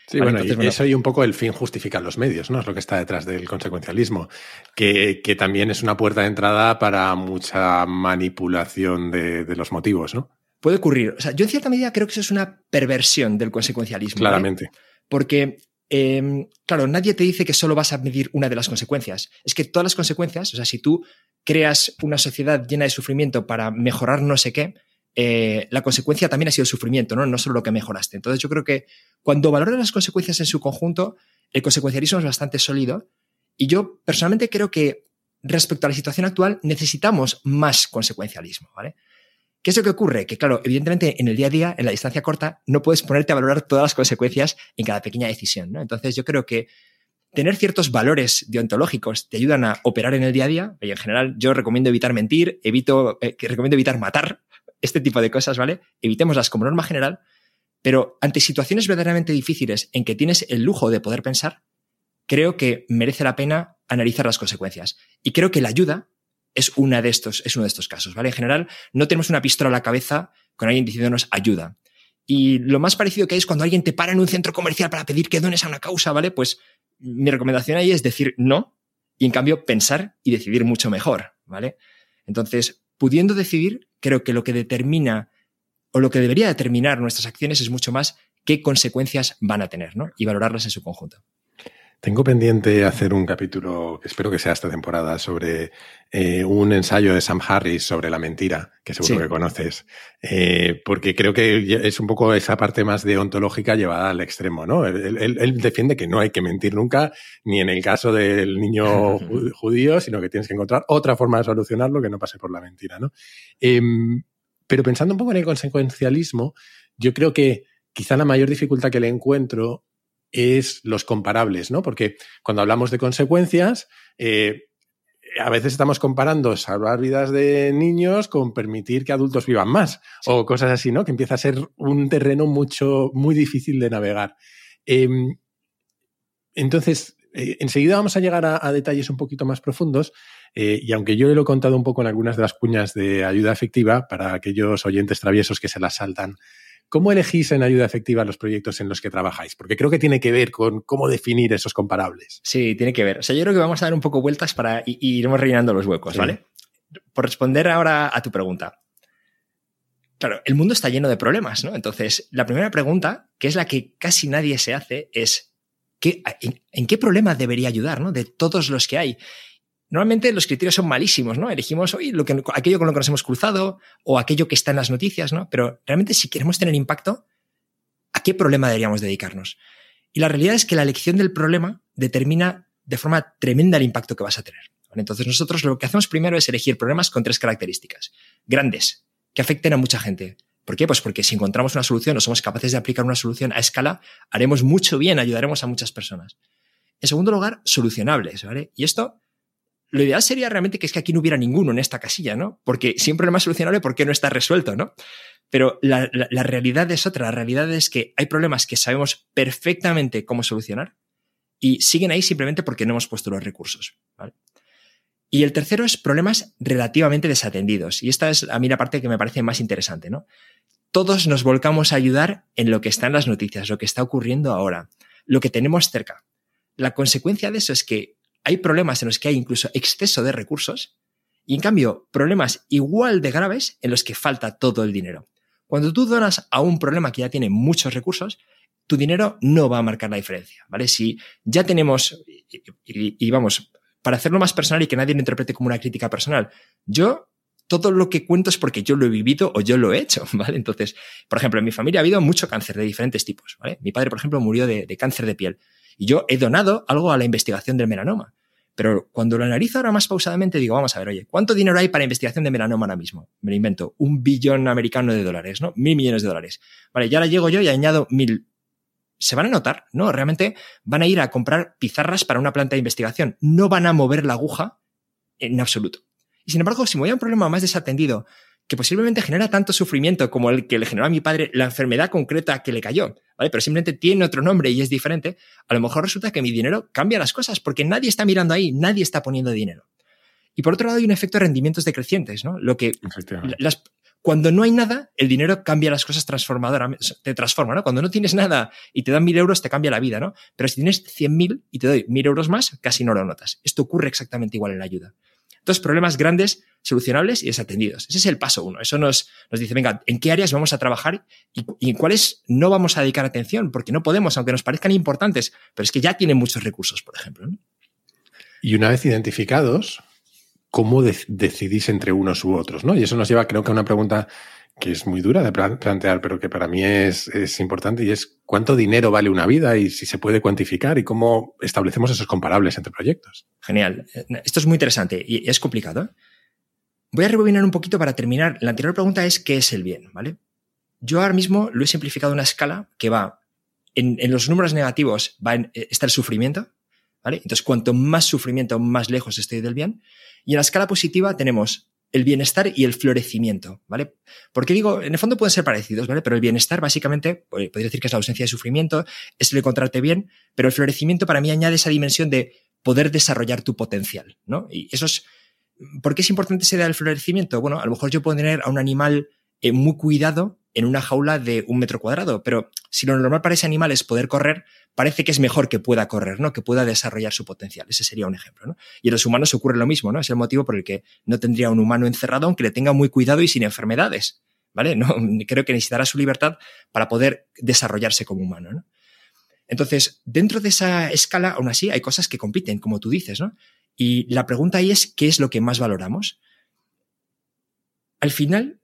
Sí, ¿vale? Bueno, Entonces, y bueno, eso y un poco el fin justifica los medios, ¿no? Es lo que está detrás del consecuencialismo, que, que también es una puerta de entrada para mucha manipulación de, de los motivos, ¿no? Puede ocurrir. O sea, yo en cierta medida creo que eso es una perversión del consecuencialismo. Claramente. ¿Vale? Porque, eh, claro, nadie te dice que solo vas a medir una de las consecuencias. Es que todas las consecuencias, o sea, si tú creas una sociedad llena de sufrimiento para mejorar no sé qué, Eh, la consecuencia también ha sido el sufrimiento, ¿no? No solo lo que mejoraste. Entonces yo creo que cuando valoras las consecuencias en su conjunto, el consecuencialismo es bastante sólido y yo personalmente creo que respecto a la situación actual necesitamos más consecuencialismo, ¿vale? ¿Qué es lo que ocurre? Que claro, evidentemente en el día a día, en la distancia corta, no puedes ponerte a valorar todas las consecuencias en cada pequeña decisión, ¿no? Entonces yo creo que tener ciertos valores deontológicos te ayudan a operar en el día a día y en general yo recomiendo evitar mentir, evito, eh, recomiendo evitar matar, este tipo de cosas, ¿vale? Evitémoslas como norma general, pero ante situaciones verdaderamente difíciles en que tienes el lujo de poder pensar, creo que merece la pena analizar las consecuencias. Y creo que la ayuda es, una de estos, es uno de estos casos, ¿vale? En general, no tenemos una pistola a la cabeza con alguien diciéndonos ayuda. Y lo más parecido que hay es cuando alguien te para en un centro comercial para pedir que dones a una causa, ¿vale? Pues mi recomendación ahí es decir no y en cambio pensar y decidir mucho mejor, ¿vale? Entonces, pudiendo decidir, creo que lo que determina o lo que debería determinar nuestras acciones es mucho más qué consecuencias van a tener, ¿no? Y valorarlas en su conjunto. Tengo pendiente hacer un capítulo, que espero que sea esta temporada, sobre eh, un ensayo de Sam Harris sobre la mentira, que seguro sí. que conoces, eh, porque creo que es un poco esa parte más deontológica llevada al extremo, ¿no? Él, él, él defiende que no hay que mentir nunca, ni en el caso del niño judío, sino que tienes que encontrar otra forma de solucionarlo que no pase por la mentira, ¿no? Eh, pero pensando un poco en el consecuencialismo, yo creo que quizá la mayor dificultad que le encuentro es los comparables, ¿no? Porque cuando hablamos de consecuencias, eh, a veces estamos comparando salvar vidas de niños con permitir que adultos vivan más, sí. o cosas así, ¿no? Que empieza a ser un terreno mucho, muy difícil de navegar. Eh, entonces, eh, enseguida vamos a llegar a, a detalles un poquito más profundos, eh, y aunque yo lo he contado un poco en algunas de las cuñas de ayuda efectiva, para aquellos oyentes traviesos que se las saltan, ¿cómo elegís en ayuda efectiva los proyectos en los que trabajáis? Porque creo que tiene que ver con cómo definir esos comparables. Sí, tiene que ver. O sea, yo creo que vamos a dar un poco vueltas para y, y iremos rellenando los huecos, sí. ¿vale? Por responder ahora a tu pregunta. Claro, el mundo está lleno de problemas, ¿no? Entonces, la primera pregunta, que es la que casi nadie se hace, es ¿qué, en, ¿en qué problema debería ayudar, ¿no? De todos los que hay. Normalmente los criterios son malísimos, ¿no? Elegimos hoy lo que, aquello con lo que nos hemos cruzado o aquello que está en las noticias, ¿no? Pero realmente si queremos tener impacto, ¿a qué problema deberíamos dedicarnos? Y la realidad es que la elección del problema determina de forma tremenda el impacto que vas a tener. ¿Vale? Entonces nosotros lo que hacemos primero es elegir problemas con tres características. Grandes, que afecten a mucha gente. ¿Por qué? Pues porque si encontramos una solución o somos capaces de aplicar una solución a escala, haremos mucho bien, ayudaremos a muchas personas. En segundo lugar, solucionables, ¿vale? Y esto... Lo ideal sería realmente que es que aquí no hubiera ninguno en esta casilla, ¿no? Porque si un problema es solucionable, ¿por qué no está resuelto, no? Pero la, la, la realidad es otra. La realidad es que hay problemas que sabemos perfectamente cómo solucionar y siguen ahí simplemente porque no hemos puesto los recursos, ¿vale? Y el tercero es problemas relativamente desatendidos. Y esta es a mí la parte que me parece más interesante, ¿no? Todos nos volcamos a ayudar en lo que está en las noticias, lo que está ocurriendo ahora, lo que tenemos cerca. La consecuencia de eso es que hay problemas en los que hay incluso exceso de recursos y, en cambio, problemas igual de graves en los que falta todo el dinero. Cuando tú donas a un problema que ya tiene muchos recursos, tu dinero no va a marcar la diferencia, ¿vale? Si ya tenemos, y, y, y vamos, para hacerlo más personal y que nadie lo interprete como una crítica personal, yo todo lo que cuento es porque yo lo he vivido o yo lo he hecho, ¿vale? Entonces, por ejemplo, en mi familia ha habido mucho cáncer de diferentes tipos, ¿vale? Mi padre, por ejemplo, murió de, de cáncer de piel. Y yo he donado algo a la investigación del melanoma. Pero cuando lo analizo ahora más pausadamente, digo, vamos a ver, oye, ¿cuánto dinero hay para investigación de melanoma ahora mismo? Me lo invento, un billón americano de dólares, ¿no? Mil millones de dólares. Vale, y ahora llego yo y añado mil. ¿Se van a notar? No, realmente van a ir a comprar pizarras para una planta de investigación. No van a mover la aguja en absoluto. Y sin embargo, si me voy a un problema más desatendido, que posiblemente genera tanto sufrimiento como el que le generó a mi padre la enfermedad concreta que le cayó, ¿vale? Pero simplemente tiene otro nombre y es diferente, a lo mejor resulta que mi dinero cambia las cosas porque nadie está mirando ahí, nadie está poniendo dinero. Y por otro lado hay un efecto de rendimientos decrecientes, ¿no? Lo que las, Cuando no hay nada, el dinero cambia las cosas transformadoramente, te transforma, ¿no? Cuando no tienes nada y te dan mil euros, te cambia la vida, ¿no? Pero si tienes cien mil y te doy mil euros más, casi no lo notas. Esto ocurre exactamente igual en la ayuda. Entonces, problemas grandes, solucionables y desatendidos. Ese es el paso uno. Eso nos, nos dice, venga, ¿en qué áreas vamos a trabajar y, y en cuáles no vamos a dedicar atención? Porque no podemos, aunque nos parezcan importantes, pero es que ya tienen muchos recursos, por ejemplo, ¿no? Y una vez identificados, ¿cómo de- decidís entre unos u otros, ¿no? Y eso nos lleva, creo que a una pregunta que es muy dura de plan- plantear, pero que para mí es, es importante, y es ¿cuánto dinero vale una vida y si se puede cuantificar y cómo establecemos esos comparables entre proyectos? Genial. Esto es muy interesante y es complicado, ¿eh? Voy a rebobinar un poquito para terminar. La anterior pregunta es ¿qué es el bien? ¿Vale? Yo ahora mismo lo he simplificado en una escala que va en, en los números negativos va en, está el sufrimiento, ¿vale? Entonces, cuanto más sufrimiento, más lejos estoy del bien. Y en la escala positiva tenemos el bienestar y el florecimiento, ¿vale? Porque digo, en el fondo pueden ser parecidos, ¿vale? Pero el bienestar, básicamente, podría decir que es la ausencia de sufrimiento, es el encontrarte bien, pero el florecimiento para mí añade esa dimensión de poder desarrollar tu potencial, ¿no? Y eso es... ¿Por qué es importante esa idea del florecimiento? Bueno, a lo mejor yo puedo tener a un animal eh, muy cuidado en una jaula de un metro cuadrado, pero si lo normal para ese animal es poder correr, parece que es mejor que pueda correr, ¿no? Que pueda desarrollar su potencial. Ese sería un ejemplo, ¿no? Y en los humanos ocurre lo mismo, ¿no? Es el motivo por el que no tendría un humano encerrado aunque le tenga muy cuidado y sin enfermedades, ¿vale? No, creo que necesitará su libertad para poder desarrollarse como humano, ¿no? Entonces, dentro de esa escala, aún así, hay cosas que compiten, como tú dices, ¿no? Y la pregunta ahí es, ¿qué es lo que más valoramos? Al final,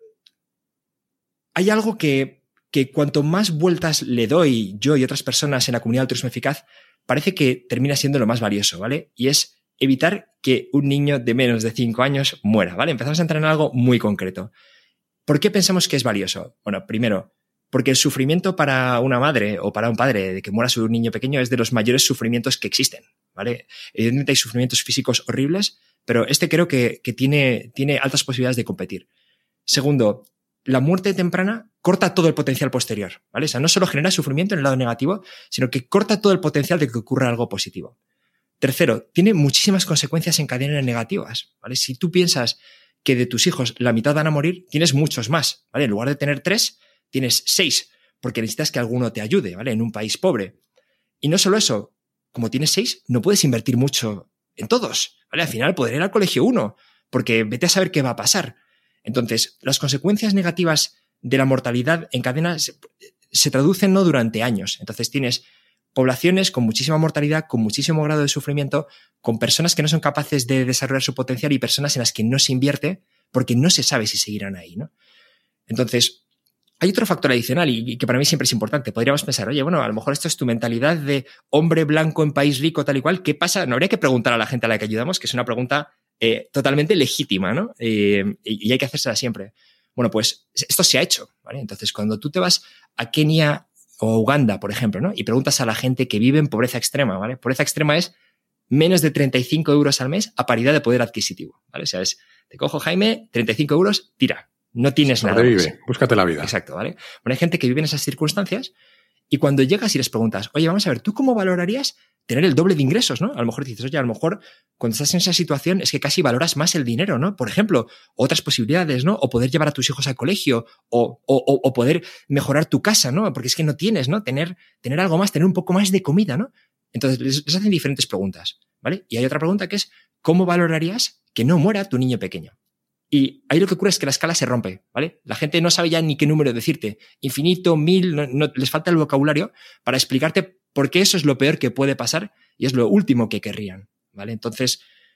hay algo que, que cuanto más vueltas le doy yo y otras personas en la comunidad del turismo eficaz, parece que termina siendo lo más valioso, ¿vale? Y es evitar que un niño de menos de cinco años muera, ¿vale? Empezamos a entrar en algo muy concreto. ¿Por qué pensamos que es valioso? Bueno, primero, porque el sufrimiento para una madre o para un padre de que muera su niño pequeño es de los mayores sufrimientos que existen, ¿vale? Evidentemente hay sufrimientos físicos horribles, pero este creo que, que tiene, tiene altas posibilidades de competir. Segundo, la muerte temprana corta todo el potencial posterior, ¿vale? O sea, no solo genera sufrimiento en el lado negativo, sino que corta todo el potencial de que ocurra algo positivo. Tercero, tiene muchísimas consecuencias en cadena negativas, ¿vale? Si tú piensas que de tus hijos la mitad van a morir, tienes muchos más, ¿vale? En lugar de tener tres, tienes seis, porque necesitas que alguno te ayude, ¿vale? En un país pobre. Y no solo eso, como tienes seis, no puedes invertir mucho en todos, ¿vale? Al final podré ir al colegio uno, porque vete a saber qué va a pasar. Entonces, las consecuencias negativas de la mortalidad en cadena se, se traducen no durante años. Entonces tienes poblaciones con muchísima mortalidad, con muchísimo grado de sufrimiento, con personas que no son capaces de desarrollar su potencial y personas en las que no se invierte porque no se sabe si seguirán ahí, ¿no? Entonces, hay otro factor adicional y, y que para mí siempre es importante. Podríamos pensar, oye, bueno, a lo mejor esto es tu mentalidad de hombre blanco en país rico, tal y cual. ¿Qué pasa? No habría que preguntar a la gente a la que ayudamos, que es una pregunta eh, totalmente legítima, ¿no? Eh, y, y hay que hacérsela siempre. Bueno, pues esto se ha hecho, ¿vale? Entonces, cuando tú te vas a Kenia o Uganda, por ejemplo, ¿no? Y preguntas a la gente que vive en pobreza extrema, ¿vale? Pobreza extrema es menos de treinta y cinco euros al mes a paridad de poder adquisitivo, ¿vale? O sea, es, te cojo, Jaime, treinta y cinco euros, tira. No tienes nada. Sobrevive, búscate la vida. Exacto, ¿vale? Bueno, hay gente que vive en esas circunstancias y cuando llegas y les preguntas, oye, vamos a ver, ¿tú cómo valorarías tener el doble de ingresos, ¿no? A lo mejor dices, oye, a lo mejor cuando estás en esa situación es que casi valoras más el dinero, ¿no? Por ejemplo, otras posibilidades, ¿no? O poder llevar a tus hijos al colegio o, o, o poder mejorar tu casa, ¿no? Porque es que no tienes, ¿no? Tener, tener algo más, tener un poco más de comida, ¿no? Entonces les, les hacen diferentes preguntas, ¿vale? Y hay otra pregunta que es, ¿cómo valorarías que no muera tu niño pequeño? Y ahí lo que ocurre es que la escala se rompe, ¿vale? La gente no sabe ya ni qué número decirte. Infinito, mil, no, no, les falta el vocabulario para explicarte por qué eso es lo peor que puede pasar y es lo último que querrían, ¿vale? Entonces,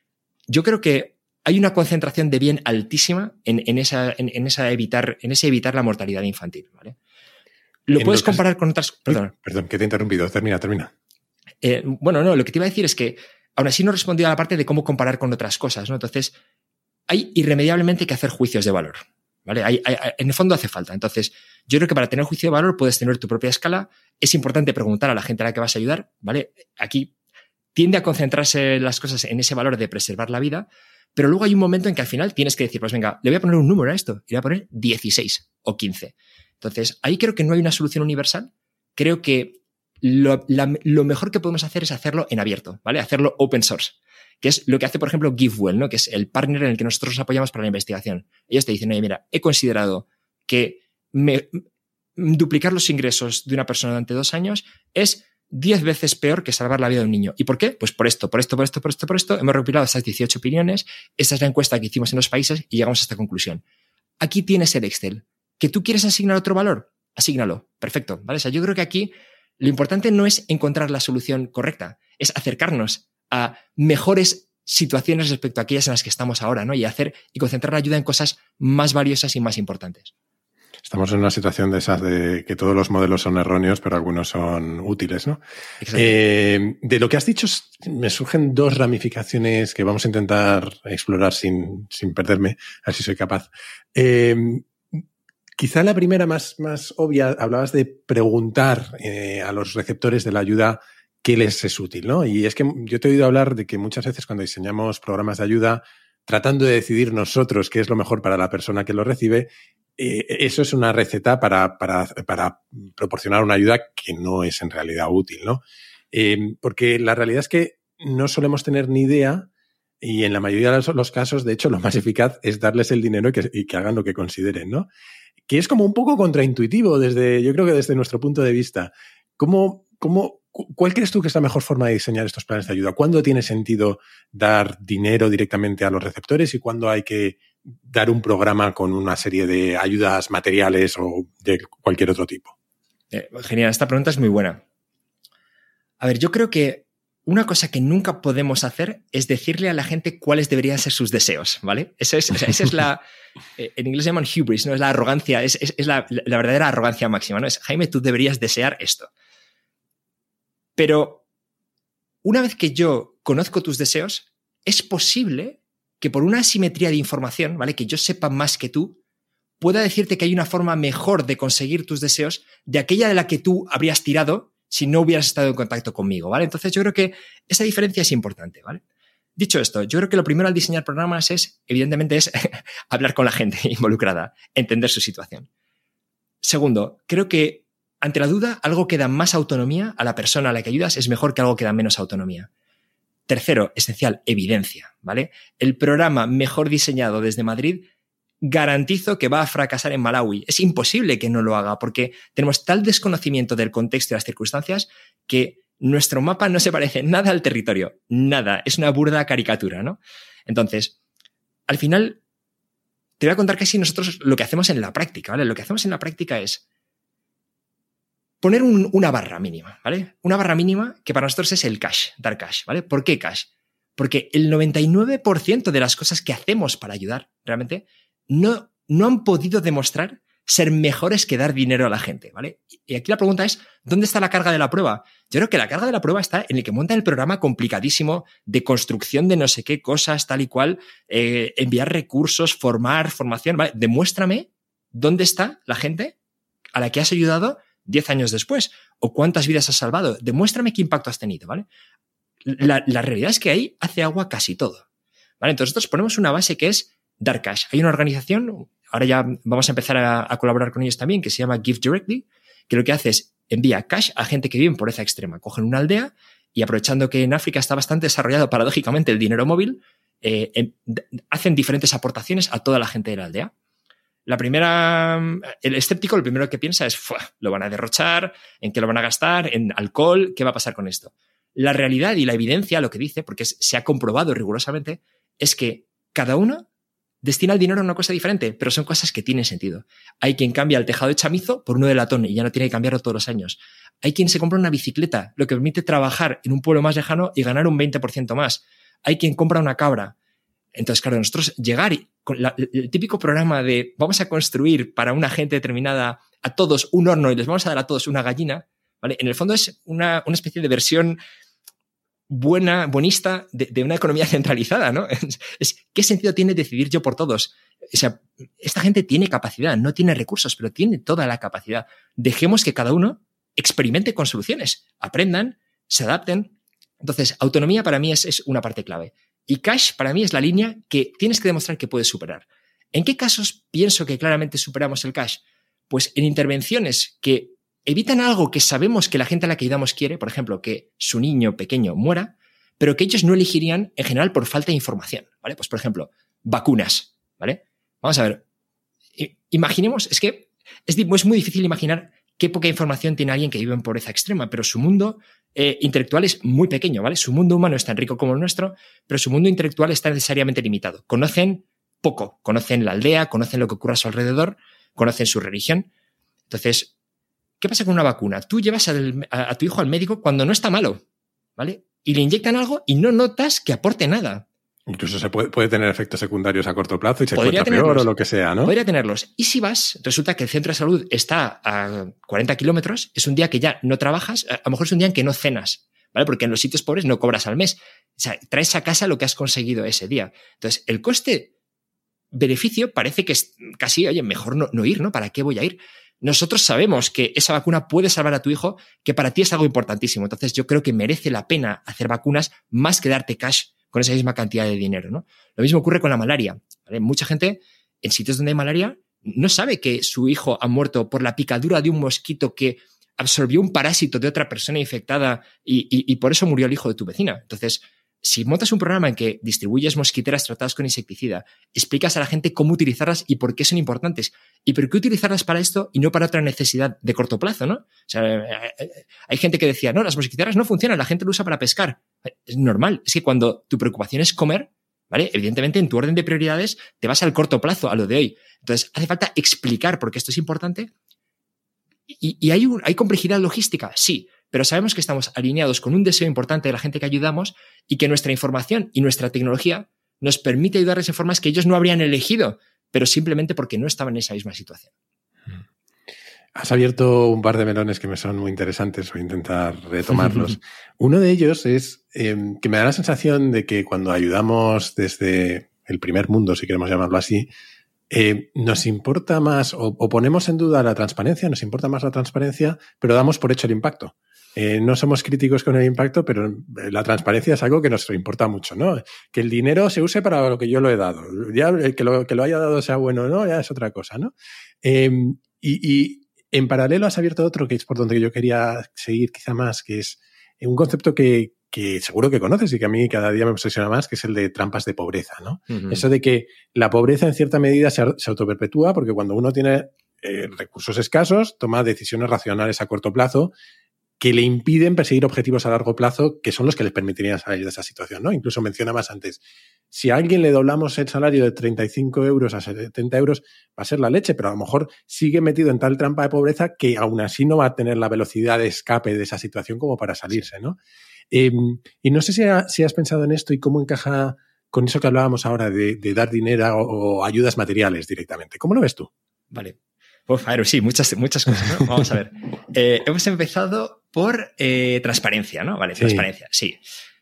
yo creo que hay una concentración de bien altísima en, en, esa, en, en, esa evitar, en ese evitar la mortalidad infantil, ¿vale? Lo en puedes lo comparar es... con otras... Perdón. Perdón, que te he interrumpido. Termina, termina. Eh, bueno, no, lo que te iba a decir es que aún así no he respondido a la parte de cómo comparar con otras cosas, ¿no? Entonces, hay irremediablemente que hacer juicios de valor, ¿vale? Hay, hay, en el fondo hace falta. Entonces, yo creo que para tener juicio de valor puedes tener tu propia escala. Es importante preguntar a la gente a la que vas a ayudar, ¿vale? Aquí tiende a concentrarse las cosas en ese valor de preservar la vida, pero luego hay un momento en que al final tienes que decir, pues venga, le voy a poner un número a esto, y le voy a poner dieciséis o quince. Entonces, ahí creo que no hay una solución universal. Creo que lo, la, lo mejor que podemos hacer es hacerlo en abierto, ¿vale? Hacerlo open source, que es lo que hace, por ejemplo, GiveWell, ¿no? Que es el partner en el que nosotros nos apoyamos para la investigación. Ellos te dicen, oye, mira, he considerado que me, duplicar los ingresos de una persona durante dos años es diez veces peor que salvar la vida de un niño. ¿Y por qué? Pues por esto, por esto, por esto, por esto, por esto. Hemos recopilado estas dieciocho opiniones. Esta es la encuesta que hicimos en los países y llegamos a esta conclusión. Aquí tienes el Excel. ¿Que tú quieres asignar otro valor? Asígnalo. Perfecto. ¿Vale? O sea, yo creo que aquí lo importante no es encontrar la solución correcta, es acercarnos a mejores situaciones respecto a aquellas en las que estamos ahora, ¿no? Y hacer y concentrar la ayuda en cosas más valiosas y más importantes. Estamos en una situación de esas de que todos los modelos son erróneos, pero algunos son útiles, ¿no? Eh, de lo que has dicho, me surgen dos ramificaciones que vamos a intentar explorar sin, sin perderme, a ver si soy capaz. Eh, quizá la primera más, más obvia, hablabas de preguntar eh, a los receptores de la ayuda qué les es útil, ¿no? Y es que yo te he oído hablar de que muchas veces cuando diseñamos programas de ayuda, tratando de decidir nosotros qué es lo mejor para la persona que lo recibe, Eh, eso es una receta para, para, para proporcionar una ayuda que no es en realidad útil, ¿no? Eh, porque la realidad es que no solemos tener ni idea y en la mayoría de los, los casos, de hecho, lo más eficaz es darles el dinero y que, y que hagan lo que consideren, ¿no? Que es como un poco contraintuitivo desde, yo creo que desde nuestro punto de vista. ¿Cómo, cómo, ¿Cuál crees tú que es la mejor forma de diseñar estos planes de ayuda? ¿Cuándo tiene sentido dar dinero directamente a los receptores y cuándo hay que dar un programa con una serie de ayudas materiales o de cualquier otro tipo? Eh, genial, esta pregunta es muy buena. A ver, yo creo que una cosa que nunca podemos hacer es decirle a la gente cuáles deberían ser sus deseos, ¿vale? Esa es, o sea, esa es la... Eh, en inglés se llaman hubris, ¿no? Es la arrogancia, es, es, es la, la verdadera arrogancia máxima, ¿no? Es, Jaime, tú deberías desear esto. Pero una vez que yo conozco tus deseos, es posible que por una asimetría de información, ¿vale? Que yo sepa más que tú, pueda decirte que hay una forma mejor de conseguir tus deseos de aquella de la que tú habrías tirado si no hubieras estado en contacto conmigo, ¿vale? Entonces yo creo que esa diferencia es importante, ¿vale? Dicho esto, yo creo que lo primero al diseñar programas es, evidentemente, es hablar con la gente involucrada, entender su situación. Segundo, creo que ante la duda, algo que da más autonomía a la persona a la que ayudas es mejor que algo que da menos autonomía. Tercero, esencial, evidencia, ¿vale? El programa mejor diseñado desde Madrid garantizo que va a fracasar en Malawi. Es imposible que no lo haga porque tenemos tal desconocimiento del contexto y las circunstancias que nuestro mapa no se parece nada al territorio. Nada. Es una burda caricatura, ¿no? Entonces, al final, te voy a contar casi nosotros lo que hacemos en la práctica, ¿vale? Lo que hacemos en la práctica es poner un, una barra mínima, ¿vale? Una barra mínima que para nosotros es el cash, dar cash, ¿vale? ¿Por qué cash? Porque el noventa y nueve por ciento de las cosas que hacemos para ayudar realmente no, no han podido demostrar ser mejores que dar dinero a la gente, ¿vale? Y aquí la pregunta es, ¿dónde está la carga de la prueba? Yo creo que la carga de la prueba está en el que monta el programa complicadísimo de construcción de no sé qué cosas, tal y cual, eh, enviar recursos, formar, formación, ¿vale? Demuéstrame dónde está la gente a la que has ayudado diez años después, o cuántas vidas has salvado. Demuéstrame qué impacto has tenido, ¿vale? La, la realidad es que ahí hace agua casi todo, ¿vale? Entonces nosotros ponemos una base que es dar cash. Hay una organización, ahora ya vamos a empezar a, a colaborar con ellos también, que se llama Give Directly, que lo que hace es envía cash a gente que vive en pobreza extrema. Cogen una aldea y aprovechando que en África está bastante desarrollado paradójicamente el dinero móvil, eh, eh, hacen diferentes aportaciones a toda la gente de la aldea. La primera, el escéptico lo primero que piensa es, lo van a derrochar, ¿en qué lo van a gastar? ¿En alcohol? ¿Qué va a pasar con esto? La realidad y la evidencia lo que dice, porque se ha comprobado rigurosamente, es que cada uno destina el dinero a una cosa diferente, pero son cosas que tienen sentido. Hay quien cambia el tejado de chamizo por uno de latón y ya no tiene que cambiarlo todos los años. Hay quien se compra una bicicleta, lo que permite trabajar en un pueblo más lejano y ganar un veinte por ciento más. Hay quien compra una cabra. Entonces, claro, nosotros llegar y con la, el típico programa de vamos a construir para una gente determinada a todos un horno y les vamos a dar a todos una gallina, ¿vale? En el fondo es una, una especie de versión buena, buenista de, de una economía centralizada, ¿no? Es, es, ¿qué sentido tiene decidir yo por todos? O sea, esta gente tiene capacidad, no tiene recursos, pero tiene toda la capacidad. Dejemos que cada uno experimente con soluciones, aprendan, se adapten. Entonces, autonomía para mí es, es una parte clave. Y cash para mí es la línea que tienes que demostrar que puedes superar. ¿En qué casos pienso que claramente superamos el cash? Pues en intervenciones que evitan algo que sabemos que la gente a la que ayudamos quiere, por ejemplo, que su niño pequeño muera, pero que ellos no elegirían en general por falta de información, ¿vale? Pues, por ejemplo, vacunas, ¿vale? Vamos a ver. imaginemos, es que es, es muy difícil imaginar qué poca información tiene alguien que vive en pobreza extrema, pero su mundo eh, intelectual es muy pequeño, ¿vale? Su mundo humano es tan rico como el nuestro, pero su mundo intelectual está necesariamente limitado. Conocen poco, conocen la aldea, conocen lo que ocurre a su alrededor, conocen su religión. Entonces, ¿qué pasa con una vacuna? Tú llevas al, a, a tu hijo al médico cuando no está malo, ¿vale? Y le inyectan algo y no notas que aporte nada. Incluso se puede, puede tener efectos secundarios a corto plazo y se encuentra peor o lo que sea, ¿no? Podría tenerlos. Y si vas, resulta que el centro de salud está a cuarenta kilómetros, es un día que ya no trabajas, a lo mejor es un día en que no cenas, ¿vale? Porque en los sitios pobres no cobras al mes. O sea, traes a casa lo que has conseguido ese día. Entonces, el coste-beneficio parece que es casi, oye, mejor no, no ir, ¿no? ¿Para qué voy a ir? Nosotros sabemos que esa vacuna puede salvar a tu hijo, que para ti es algo importantísimo. Entonces, yo creo que merece la pena hacer vacunas más que darte cash con esa misma cantidad de dinero, ¿no? Lo mismo ocurre con la malaria, ¿vale? Mucha gente en sitios donde hay malaria no sabe que su hijo ha muerto por la picadura de un mosquito que absorbió un parásito de otra persona infectada y, y, y por eso murió el hijo de tu vecina. Entonces, si montas un programa en que distribuyes mosquiteras tratadas con insecticida, explicas a la gente cómo utilizarlas y por qué son importantes, y por qué utilizarlas para esto y no para otra necesidad de corto plazo, ¿no? O sea, hay gente que decía, no, las mosquiteras no funcionan, la gente lo usa para pescar. Es normal, es que cuando tu preocupación es comer, ¿vale? Evidentemente, en tu orden de prioridades te vas al corto plazo, a lo de hoy. Entonces, hace falta explicar por qué esto es importante. ¿Y, y hay, un, hay complejidad logística? Sí, pero sabemos que estamos alineados con un deseo importante de la gente que ayudamos y que nuestra información y nuestra tecnología nos permite ayudarles en formas que ellos no habrían elegido, pero simplemente porque no estaban en esa misma situación. Has abierto un par de melones que me son muy interesantes, voy a intentar retomarlos. Uno de ellos es eh, que me da la sensación de que cuando ayudamos desde el primer mundo, si queremos llamarlo así, eh, nos importa más o, o ponemos en duda la transparencia, nos importa más la transparencia, pero damos por hecho el impacto. Eh, no somos críticos con el impacto, pero la transparencia es algo que nos importa mucho, ¿no? Que el dinero se use para lo que yo lo he dado. Ya el que lo, que lo haya dado sea bueno o no, ya es otra cosa, ¿no? Eh, y, y en paralelo has abierto otro que es por donde yo quería seguir quizá más, que es un concepto que, que seguro que conoces y que a mí cada día me obsesiona más, que es el de trampas de pobreza, ¿no? Uh-huh. Eso de que la pobreza en cierta medida se, se autoperpetúa porque cuando uno tiene eh, recursos escasos, toma decisiones racionales a corto plazo que le impiden perseguir objetivos a largo plazo que son los que les permitirían salir de esa situación, ¿no? Incluso mencionabas antes, si a alguien le doblamos el salario de treinta y cinco euros a setenta euros, va a ser la leche, pero a lo mejor sigue metido en tal trampa de pobreza que aún así no va a tener la velocidad de escape de esa situación como para salirse, ¿no? Eh, y no sé si, ha, si has pensado en esto y cómo encaja con eso que hablábamos ahora de, de dar dinero o, o ayudas materiales directamente. ¿Cómo lo ves tú? Vale. Uf, a ver, sí, muchas, muchas cosas, ¿no? Vamos a ver. Eh, hemos empezado por eh, transparencia, ¿no? Vale, sí. Transparencia, sí.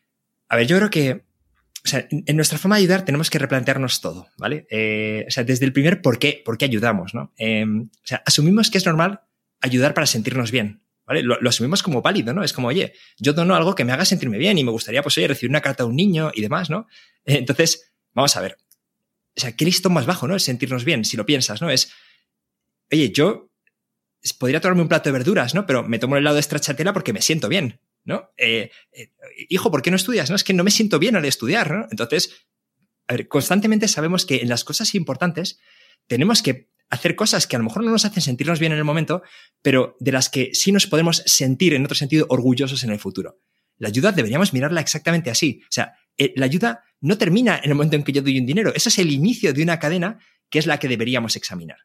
A ver, yo creo que, o sea, en nuestra forma de ayudar tenemos que replantearnos todo, ¿vale? Eh, o sea, desde el primer por qué, por qué ayudamos, ¿no? Eh, o sea, asumimos que es normal ayudar para sentirnos bien, ¿vale? Lo, lo asumimos como válido, ¿no? Es como, oye, yo dono algo que me haga sentirme bien y me gustaría, pues, oye, recibir una carta de un niño y demás, ¿no? Eh, entonces, vamos a ver. O sea, ¿qué listón más bajo, no? Es sentirnos bien, si lo piensas, ¿no? Es, oye, yo podría tomarme un plato de verduras, ¿no? Pero me tomo el helado de stracciatella porque me siento bien, ¿no? Eh, eh, hijo, ¿por qué no estudias? No, es que no me siento bien al estudiar, ¿no? Entonces, a ver, constantemente sabemos que en las cosas importantes tenemos que hacer cosas que a lo mejor no nos hacen sentirnos bien en el momento, pero de las que sí nos podemos sentir, en otro sentido, orgullosos en el futuro. La ayuda deberíamos mirarla exactamente así. O sea, eh, la ayuda no termina en el momento en que yo doy un dinero. Eso es el inicio de una cadena que es la que deberíamos examinar.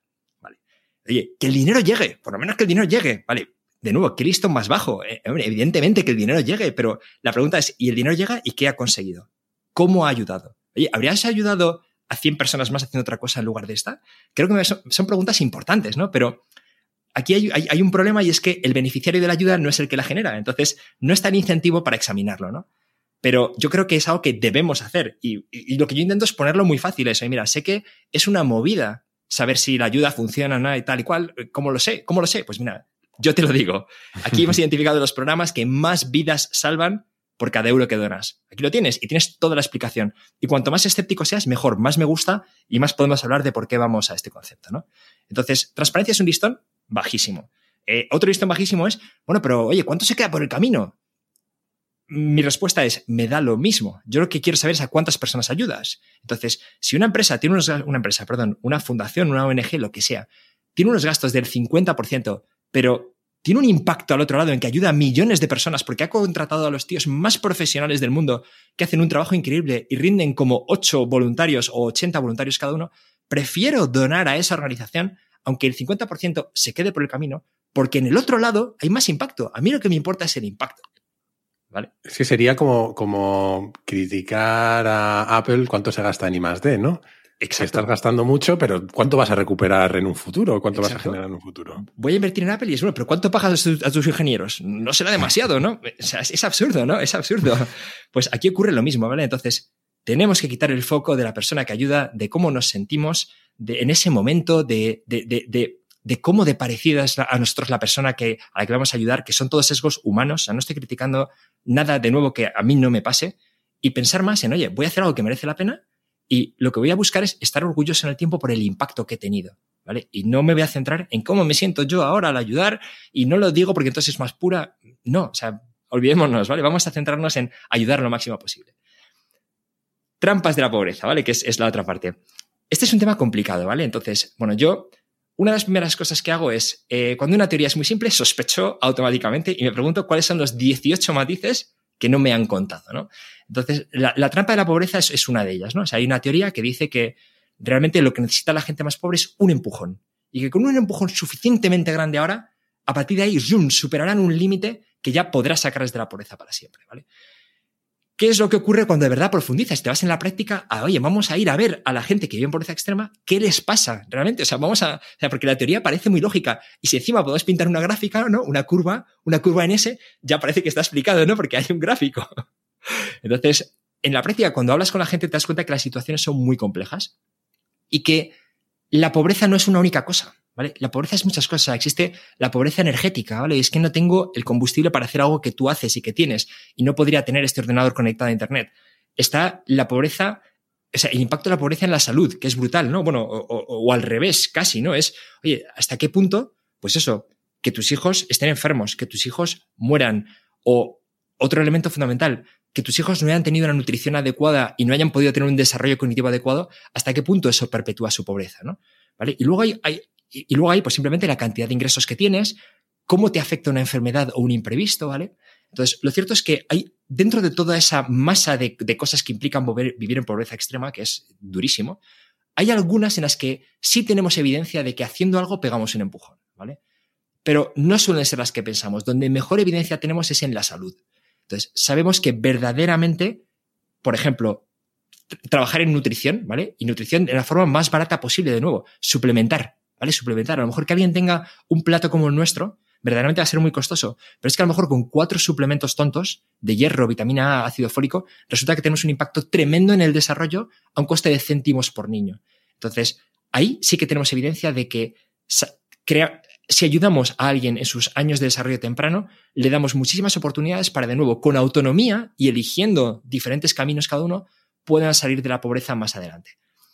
Oye, que el dinero llegue, por lo menos que el dinero llegue, ¿vale? De nuevo, ¿qué listón más bajo? Eh, evidentemente que el dinero llegue, pero la pregunta es, ¿y el dinero llega y qué ha conseguido? ¿Cómo ha ayudado? Oye, ¿habrías ayudado a cien personas más haciendo otra cosa en lugar de esta? Creo que son, son preguntas importantes, ¿no? Pero aquí hay, hay, hay un problema y es que el beneficiario de la ayuda no es el que la genera, entonces no está el incentivo para examinarlo, ¿no? Pero yo creo que es algo que debemos hacer y, y, y lo que yo intento es ponerlo muy fácil eso. Y mira, sé que es una movida saber si la ayuda funciona o no y tal y cual. ¿Cómo lo sé? ¿Cómo lo sé? Pues mira, yo te lo digo. Aquí hemos identificado los programas que más vidas salvan por cada euro que donas. Aquí lo tienes y tienes toda la explicación. Y cuanto más escéptico seas, mejor, más me gusta y más podemos hablar de por qué vamos a este concepto, ¿no? Entonces, transparencia es un listón bajísimo. Eh, otro listón bajísimo es, bueno, pero oye, ¿cuánto se queda por el camino? mi respuesta es, me da lo mismo. Yo lo que quiero saber es a cuántas personas ayudas. Entonces, si una empresa tiene unos, una empresa, perdón, una fundación, una O N G, lo que sea, tiene unos gastos del cincuenta por ciento, pero tiene un impacto al otro lado en que ayuda a millones de personas porque ha contratado a los tíos más profesionales del mundo que hacen un trabajo increíble y rinden como ocho voluntarios o ochenta voluntarios cada uno, prefiero donar a esa organización aunque el cincuenta por ciento se quede por el camino, porque en el otro lado hay más impacto. A mí lo que me importa es el impacto. ¿Vale? Es que sería como, como criticar a Apple cuánto se gasta en I más D, ¿no? Exacto. Estás gastando mucho, pero ¿cuánto vas a recuperar en un futuro? ¿Cuánto Exacto. vas a generar en un futuro? Voy a invertir en Apple y es bueno, pero ¿cuánto pagas a tus, a tus ingenieros? No será demasiado, ¿no? O sea, es, es absurdo, ¿no? Es absurdo. Pues aquí ocurre lo mismo, ¿vale? Entonces, tenemos que quitar el foco de la persona que ayuda, de cómo nos sentimos de, en ese momento, de, de, de, de, de cómo de parecida es a nosotros la persona que, a la que vamos a ayudar, que son todos sesgos humanos. O sea, no estoy criticando nada de nuevo que a mí no me pase, y pensar más en, oye, voy a hacer algo que merece la pena y lo que voy a buscar es estar orgulloso en el tiempo por el impacto que he tenido, ¿vale? Y no me voy a centrar en cómo me siento yo ahora al ayudar, y no lo digo porque entonces es más pura. No, o sea, olvidémonos, ¿vale? Vamos a centrarnos en ayudar lo máximo posible. Trampas de la pobreza, ¿vale? Que es, es la otra parte. Este es un tema complicado, ¿vale? Entonces, bueno, yo, una de las primeras cosas que hago es, eh, cuando una teoría es muy simple, sospecho automáticamente y me pregunto cuáles son los dieciocho matices que no me han contado, ¿no? Entonces, la, la trampa de la pobreza es, es una de ellas, ¿no? O sea, hay una teoría que dice que realmente lo que necesita la gente más pobre es un empujón, y que con un empujón suficientemente grande ahora, a partir de ahí, zoom, superarán un límite que ya podrás sacarles de la pobreza para siempre, ¿vale? ¿Qué es lo que ocurre cuando de verdad profundizas? Te vas en la práctica a, oye, vamos a ir a ver a la gente que vive en pobreza extrema, ¿qué les pasa realmente? O sea, vamos a, o sea, porque la teoría parece muy lógica, y si encima podemos pintar una gráfica, ¿no? Una curva, una curva en S, ya parece que está explicado, ¿no? Porque hay un gráfico. Entonces, en la práctica, cuando hablas con la gente, te das cuenta que las situaciones son muy complejas y que la pobreza no es una única cosa, ¿vale? La pobreza es muchas cosas. Existe la pobreza energética, ¿vale? Y es que no tengo el combustible para hacer algo que tú haces y que tienes, y no podría tener este ordenador conectado a Internet. Está la pobreza, o sea, el impacto de la pobreza en la salud, que es brutal, ¿no? Bueno, o, o, o al revés, casi, ¿no? Es, oye, ¿hasta qué punto? Pues eso, que tus hijos estén enfermos, que tus hijos mueran, o otro elemento fundamental, que tus hijos no hayan tenido una nutrición adecuada y no hayan podido tener un desarrollo cognitivo adecuado, ¿hasta qué punto eso perpetúa su pobreza, ¿no? ¿Vale? Y luego hay, hay Y luego hay pues simplemente la cantidad de ingresos que tienes, cómo te afecta una enfermedad o un imprevisto, ¿vale? Entonces, lo cierto es que hay, dentro de toda esa masa de, de cosas que implican mover, vivir en pobreza extrema, que es durísimo, hay algunas en las que sí tenemos evidencia de que haciendo algo pegamos un empujón, ¿vale? Pero no suelen ser las que pensamos. Donde mejor evidencia tenemos es en la salud. Entonces, sabemos que verdaderamente, por ejemplo, trabajar en nutrición, ¿vale? Y nutrición de la forma más barata posible, de nuevo, suplementar, ¿vale? Suplementar. A lo mejor que alguien tenga un plato como el nuestro, verdaderamente va a ser muy costoso. Pero es que a lo mejor con cuatro suplementos tontos de hierro, vitamina A, ácido fólico, resulta que tenemos un impacto tremendo en el desarrollo a un coste de céntimos por niño. Entonces, ahí sí que tenemos evidencia de que crea, si ayudamos a alguien en sus años de desarrollo temprano, le damos muchísimas oportunidades para, de nuevo, con autonomía y eligiendo diferentes caminos cada uno, puedan salir de la pobreza más adelante.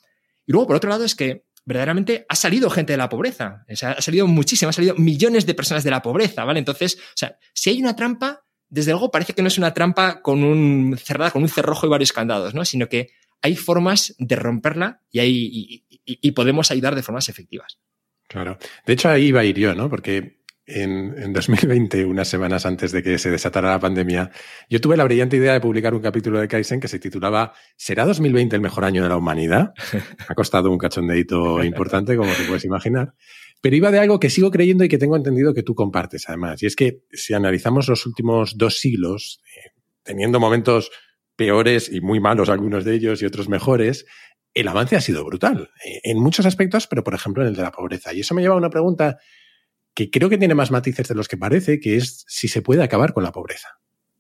Y luego, por otro lado, es que verdaderamente ha salido gente de la pobreza. O sea, ha salido muchísimo, ha salido millones de personas de la pobreza, ¿vale? Entonces, o sea, si hay una trampa, desde luego parece que no es una trampa con un cerrada, con un cerrojo y varios candados, ¿no? Sino que hay formas de romperla y, hay, y, y, y podemos ayudar de formas efectivas. Claro. De hecho, ahí iba a ir yo, ¿no? Porque en, en dos mil veinte, unas semanas antes de que se desatara la pandemia, yo tuve la brillante idea de publicar un capítulo de Kaizen que se titulaba ¿Será dos mil veinte el mejor año de la humanidad? Ha costado un cachondeíto importante, como te puedes imaginar. Pero iba de algo que sigo creyendo y que tengo entendido que tú compartes, además. Y es que si analizamos los últimos dos siglos, eh, teniendo momentos peores y muy malos algunos de ellos y otros mejores, el avance ha sido brutal. En muchos aspectos, pero por ejemplo en el de la pobreza. Y eso me lleva a una pregunta que creo que tiene más matices de los que parece, que es si se puede acabar con la pobreza.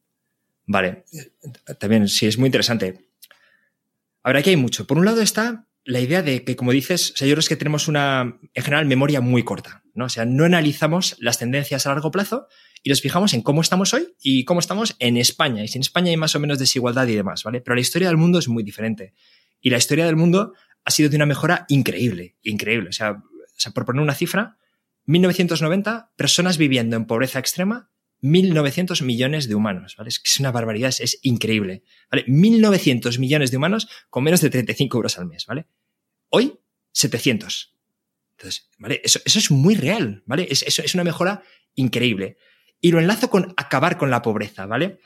Vale, también sí, es muy interesante. Ahora, aquí hay mucho. Por un lado está la idea de que, como dices, o sea, yo creo que tenemos una, en general, memoria muy corta, ¿no? O sea, no analizamos las tendencias a largo plazo y nos fijamos en cómo estamos hoy y cómo estamos en España. Y si en España hay más o menos desigualdad y demás, ¿vale? Pero la historia del mundo es muy diferente. Y la historia del mundo ha sido de una mejora increíble, increíble. O sea, o sea por poner una cifra, mil novecientos noventa, personas viviendo en pobreza extrema, mil novecientos millones de humanos, ¿vale? Es que es una barbaridad, es, es increíble, ¿vale? mil novecientos millones de humanos con menos de treinta y cinco euros al mes, ¿vale? Hoy, setecientos. Entonces, ¿vale? Eso, eso es muy real, ¿vale? Es, eso es una mejora increíble. Y lo enlazo con acabar con la pobreza, ¿vale?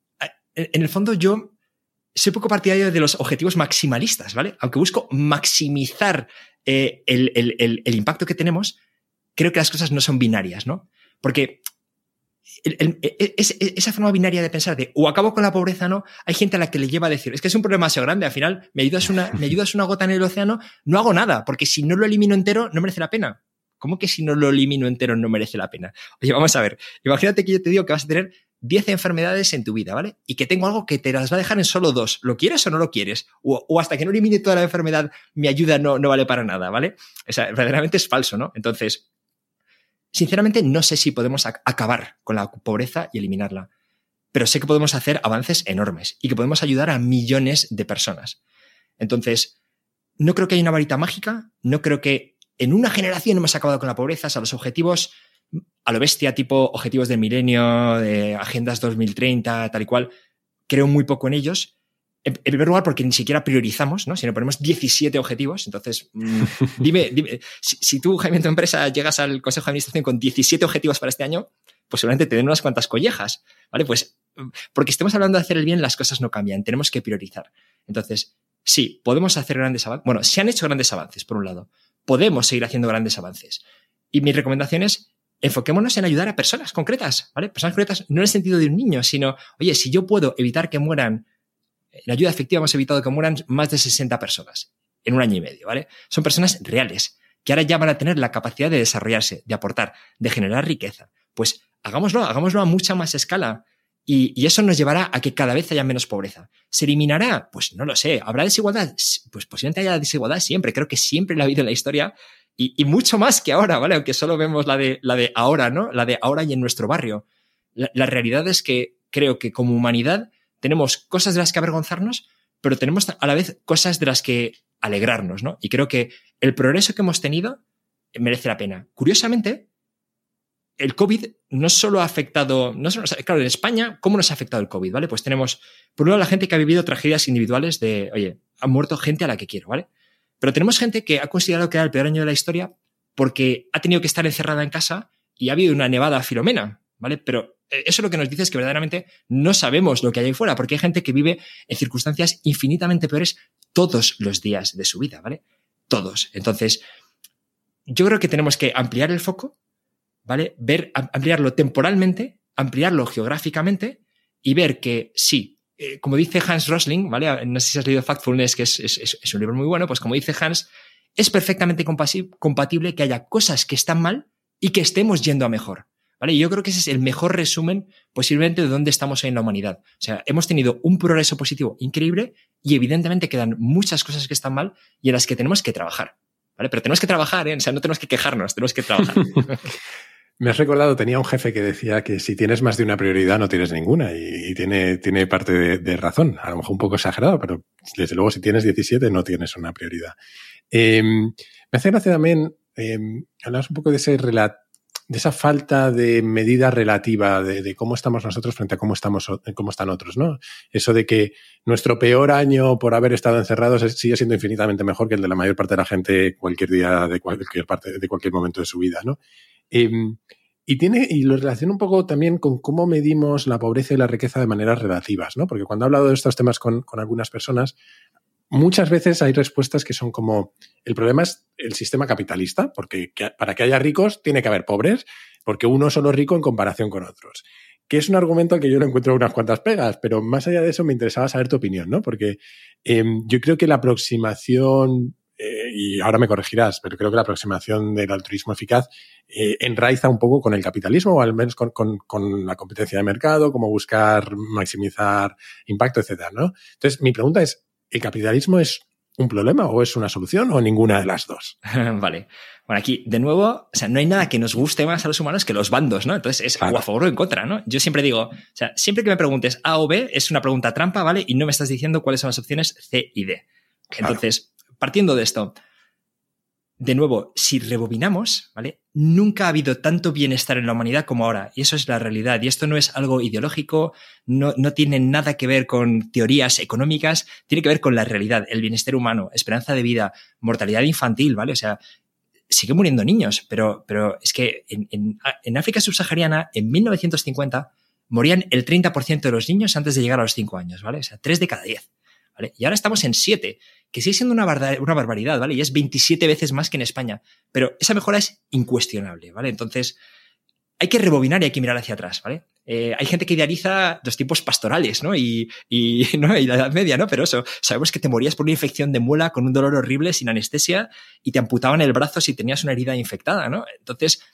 En, en el fondo, yo soy poco partidario de los objetivos maximalistas, ¿vale? Aunque busco maximizar eh, el, el, el, el impacto que tenemos, creo que las cosas no son binarias, ¿no? Porque el, el, el, es, esa forma binaria de pensar de o acabo con la pobreza o no, hay gente a la que le lleva a decir, es que es un problema demasiado grande, al final me ayudas una, me ayudas una gota en el océano, no hago nada, porque si no lo elimino entero, no merece la pena. ¿Cómo que si no lo elimino entero no merece la pena? Oye, vamos a ver, imagínate que yo te digo que vas a tener diez enfermedades en tu vida, ¿vale? Y que tengo algo que te las va a dejar en solo dos. ¿Lo quieres o no lo quieres? O, o hasta que no elimine toda la enfermedad, mi ayuda no, no vale para nada, ¿vale? O sea, verdaderamente es falso, ¿no? Entonces, sinceramente, no sé si podemos ac- acabar con la pobreza y eliminarla, pero sé que podemos hacer avances enormes y que podemos ayudar a millones de personas. Entonces, no creo que haya una varita mágica, no creo que en una generación hemos acabado con la pobreza, o sea, los objetivos a lo bestia, tipo objetivos del milenio, de agendas dos mil treinta, tal y cual, creo muy poco en ellos. En, en primer lugar, porque ni siquiera priorizamos, ¿no? Si nos ponemos diecisiete objetivos, entonces, mmm, dime, dime si, si tú, Jaime, en tu empresa llegas al consejo de administración con diecisiete objetivos para este año, pues seguramente te den unas cuantas collejas, ¿vale? Pues, porque estemos hablando de hacer el bien, las cosas no cambian, tenemos que priorizar. Entonces, sí, podemos hacer grandes avances. Bueno, se han hecho grandes avances, por un lado. Podemos seguir haciendo grandes avances. Y mi recomendación es, enfoquémonos en ayudar a personas concretas, ¿vale? Personas concretas no en el sentido de un niño, sino, oye, si yo puedo evitar que mueran, en ayuda efectiva hemos evitado que mueran más de sesenta personas en un año y medio, ¿vale? Son personas reales, que ahora ya van a tener la capacidad de desarrollarse, de aportar, de generar riqueza. Pues hagámoslo, hagámoslo a mucha más escala. Y, y eso nos llevará a que cada vez haya menos pobreza. ¿Se eliminará? Pues no lo sé. ¿Habrá desigualdad? Pues posiblemente haya desigualdad siempre. Creo que siempre la ha habido en la historia y, y mucho más que ahora, ¿vale? Aunque solo vemos la de, la de ahora, ¿no? La de ahora y en nuestro barrio. La, la realidad es que creo que como humanidad tenemos cosas de las que avergonzarnos, pero tenemos a la vez cosas de las que alegrarnos, ¿no? Y creo que el progreso que hemos tenido merece la pena. Curiosamente, el COVID no solo ha afectado, no solo, claro, en España, ¿cómo nos ha afectado el COVID? ¿Vale? Pues tenemos, por un lado, la gente que ha vivido tragedias individuales de, oye, ha muerto gente a la que quiero, ¿vale? Pero tenemos gente que ha considerado que era el peor año de la historia porque ha tenido que estar encerrada en casa y ha habido una nevada a Filomena, ¿vale? Pero eso lo que nos dice es que verdaderamente no sabemos lo que hay ahí fuera, porque hay gente que vive en circunstancias infinitamente peores todos los días de su vida, ¿vale? Todos. Entonces, yo creo que tenemos que ampliar el foco, ¿vale? Ver, ampliarlo temporalmente, ampliarlo geográficamente y ver que sí, eh, como dice Hans Rosling, ¿vale? No sé si has leído Factfulness, que es, es, es un libro muy bueno, pues como dice Hans, es perfectamente compatible que haya cosas que están mal y que estemos yendo a mejor, ¿vale? Y yo creo que ese es el mejor resumen posiblemente de dónde estamos hoy en la humanidad. O sea, hemos tenido un progreso positivo increíble y evidentemente quedan muchas cosas que están mal y en las que tenemos que trabajar, ¿vale? Pero tenemos que trabajar, ¿eh? O sea, no tenemos que quejarnos, tenemos que trabajar. Me has recordado, tenía un jefe que decía que si tienes más de una prioridad no tienes ninguna y, y tiene, tiene parte de, de razón, a lo mejor un poco exagerado, pero desde luego si tienes diecisiete no tienes una prioridad. Eh, me hace gracia también, eh, hablabas un poco de, ese relat, de esa falta de medida relativa de, de cómo estamos nosotros frente a cómo, estamos, cómo están otros, ¿no? Eso de que nuestro peor año por haber estado encerrados sigue siendo infinitamente mejor que el de la mayor parte de la gente cualquier día de cualquier parte, de cualquier momento de su vida, ¿no? Eh, y tiene y lo relaciona un poco también con cómo medimos la pobreza y la riqueza de maneras relativas, ¿no? Porque cuando he hablado de estos temas con, con algunas personas, muchas veces hay respuestas que son como, el problema es el sistema capitalista, porque que, para que haya ricos tiene que haber pobres, porque uno solo es rico en comparación con otros. Que es un argumento al que yo le encuentro unas cuantas pegas, pero más allá de eso me interesaba saber tu opinión, ¿no? Porque eh, yo creo que la aproximación... Eh, y ahora me corregirás, pero creo que la aproximación del altruismo eficaz eh, enraiza un poco con el capitalismo, o al menos con, con, con la competencia de mercado, cómo buscar maximizar impacto, etcétera, ¿no? Entonces, mi pregunta es, ¿el capitalismo es un problema o es una solución o ninguna de las dos? Vale. Bueno, aquí, de nuevo, o sea, no hay nada que nos guste más a los humanos que los bandos, ¿no? Entonces, es claro, o a favor o en contra, ¿no? Yo siempre digo, o sea, siempre que me preguntes A o B, es una pregunta trampa, ¿vale? Y no me estás diciendo cuáles son las opciones C y D. Claro. Entonces, partiendo de esto, de nuevo, si rebobinamos, ¿vale? Nunca ha habido tanto bienestar en la humanidad como ahora. Y eso es la realidad. Y esto no es algo ideológico, no, no tiene nada que ver con teorías económicas, tiene que ver con la realidad, el bienestar humano, esperanza de vida, mortalidad infantil, ¿vale? O sea, sigue muriendo niños, pero, pero es que en, en, en África subsahariana, en mil novecientos cincuenta, morían el treinta por ciento de los niños antes de llegar a los cinco años, ¿vale? O sea, tres de cada diez, ¿vale? Y ahora estamos en siete, que sigue siendo una, barda, una barbaridad, ¿vale? Y es veintisiete veces más que en España. Pero esa mejora es incuestionable, ¿vale? Entonces, hay que rebobinar y hay que mirar hacia atrás, ¿vale? Eh, hay gente que idealiza los tiempos pastorales, ¿no? Y, y, ¿no? y la Edad Media, ¿no? Pero eso, sabemos que te morías por una infección de muela con un dolor horrible, sin anestesia, y te amputaban el brazo si tenías una herida infectada, ¿no? Entonces,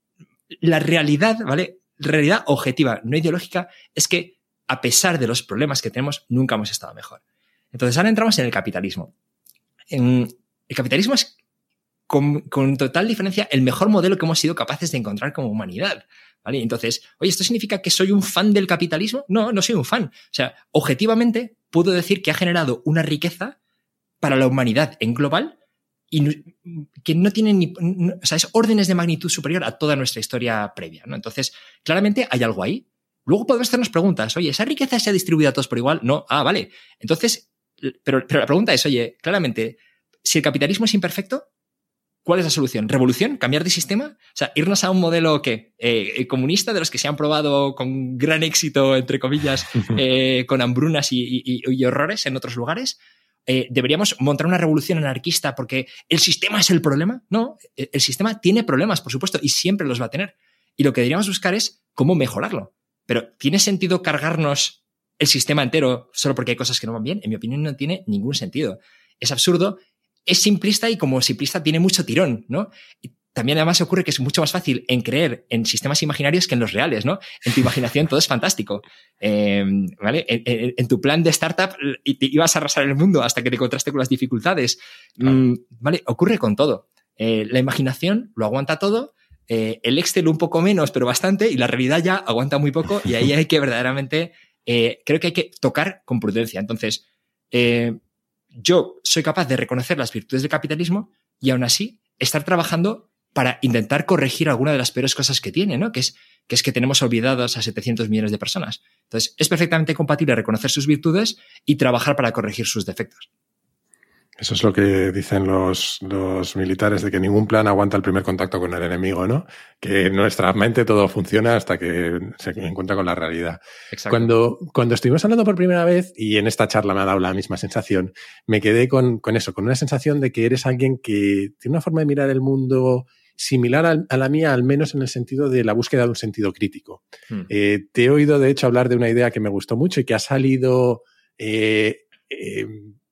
la realidad, ¿vale? Realidad objetiva, no ideológica, es que a pesar de los problemas que tenemos, nunca hemos estado mejor. Entonces, ahora entramos en el capitalismo. En, el capitalismo es, con, con total diferencia, el mejor modelo que hemos sido capaces de encontrar como humanidad, ¿vale? Entonces, oye, ¿esto significa que soy un fan del capitalismo? No, no soy un fan. O sea, objetivamente, puedo decir que ha generado una riqueza para la humanidad en global y que no tiene ni... No, o sea, es órdenes de magnitud superior a toda nuestra historia previa, ¿no? Entonces, claramente hay algo ahí. Luego podemos hacernos preguntas. Oye, ¿esa riqueza se ha distribuido a todos por igual? No. Ah, vale. Entonces, pero, pero la pregunta es, oye, claramente, si el capitalismo es imperfecto, ¿cuál es la solución? ¿Revolución? ¿Cambiar de sistema? O sea, irnos a un modelo, ¿qué? Eh, comunista, de los que se han probado con gran éxito, entre comillas, eh, con hambrunas y, y, y horrores en otros lugares. Eh, ¿Deberíamos montar una revolución anarquista porque el sistema es el problema? No, el sistema tiene problemas, por supuesto, y siempre los va a tener. Y lo que deberíamos buscar es cómo mejorarlo. Pero ¿tiene sentido cargarnos el sistema entero solo porque hay cosas que no van bien? En mi opinión, no tiene ningún sentido. Es absurdo, es simplista y como simplista tiene mucho tirón, ¿no? Y también además ocurre que es mucho más fácil en creer en sistemas imaginarios que en los reales, ¿no? En tu imaginación todo es fantástico, eh, ¿vale? En, en, en tu plan de startup te ibas a arrasar el mundo hasta que te encontraste con las dificultades, mm, ¿vale? Ocurre con todo. Eh, la imaginación lo aguanta todo, eh, el Excel un poco menos, pero bastante, y la realidad ya aguanta muy poco y ahí hay que verdaderamente, eh, creo que hay que tocar con prudencia. Entonces, eh, yo soy capaz de reconocer las virtudes del capitalismo y aún así estar trabajando para intentar corregir alguna de las peores cosas que tiene, ¿no? Que es, que es que tenemos olvidados a setecientos millones de personas. Entonces, es perfectamente compatible reconocer sus virtudes y trabajar para corregir sus defectos. Eso es lo que dicen los, los militares, de que ningún plan aguanta el primer contacto con el enemigo, ¿no? Que en nuestra mente todo funciona hasta que se encuentra con la realidad. Exacto. Cuando, cuando estuvimos hablando por primera vez, y en esta charla me ha dado la misma sensación, me quedé con, con eso, con una sensación de que eres alguien que tiene una forma de mirar el mundo similar a, a la mía, al menos en el sentido de la búsqueda de un sentido crítico. Hmm. Eh, te he oído, de hecho, hablar de una idea que me gustó mucho y que ha salido... Eh, eh,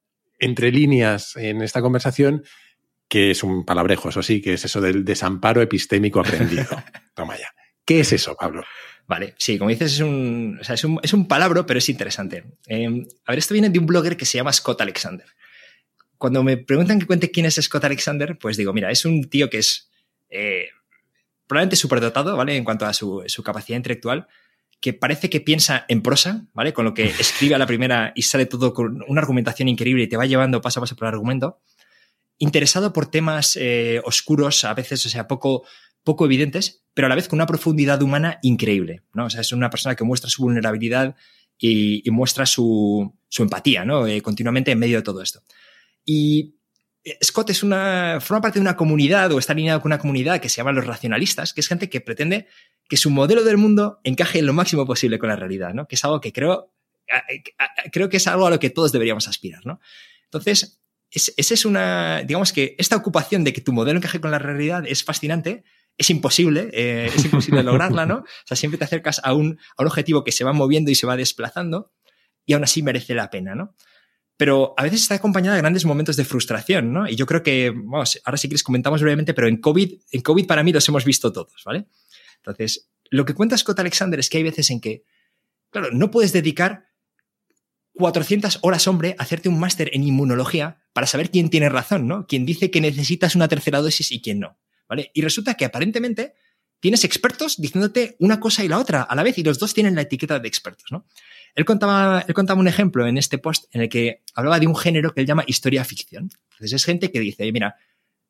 entre líneas en esta conversación, que es un palabrejo, eso sí, que es eso del desamparo epistémico aprendido. Toma ya. ¿Qué es eso, Pablo? Vale, sí, como dices, es un, o sea, es un, es un palabro, pero es interesante. Eh, a ver, esto viene de un blogger que se llama Scott Alexander. Cuando me preguntan que cuente quién es Scott Alexander, pues digo, mira, es un tío que es eh, probablemente superdotado, ¿vale? En cuanto a su, su capacidad intelectual, que parece que piensa en prosa, ¿vale? Con lo que escribe a la primera y sale todo con una argumentación increíble y te va llevando paso a paso por el argumento. Interesado por temas eh, oscuros, a veces, o sea, poco, poco evidentes, pero a la vez con una profundidad humana increíble, ¿no? O sea, es una persona que muestra su vulnerabilidad y, y muestra su, su empatía, ¿no? Eh, continuamente en medio de todo esto. Y Scott es una, forma parte de una comunidad o está alineado con una comunidad que se llama los racionalistas, que es gente que pretende que su modelo del mundo encaje lo máximo posible con la realidad, ¿no? Que es algo que creo, creo que es algo a lo que todos deberíamos aspirar, ¿no? Entonces, esa es, es una, digamos que esta ocupación de que tu modelo encaje con la realidad es fascinante, es imposible, eh, es imposible lograrla, ¿no? O sea, siempre te acercas a un, a un objetivo que se va moviendo y se va desplazando y aún así merece la pena, ¿no? Pero a veces está acompañada de grandes momentos de frustración, ¿no? Y yo creo que, vamos, ahora si quieres comentamos brevemente, pero en COVID, en COVID para mí los hemos visto todos, ¿vale? Entonces, lo que cuenta Scott Alexander es que hay veces en que, claro, no puedes dedicar cuatrocientas horas, hombre, a hacerte un máster en inmunología para saber quién tiene razón, ¿no? Quién dice que necesitas una tercera dosis y quién no, ¿vale? Y resulta que aparentemente tienes expertos diciéndote una cosa y la otra a la vez y los dos tienen la etiqueta de expertos, ¿no? Él contaba, él contaba un ejemplo en este post en el que hablaba de un género que él llama historia ficción. Entonces es gente que dice, mira,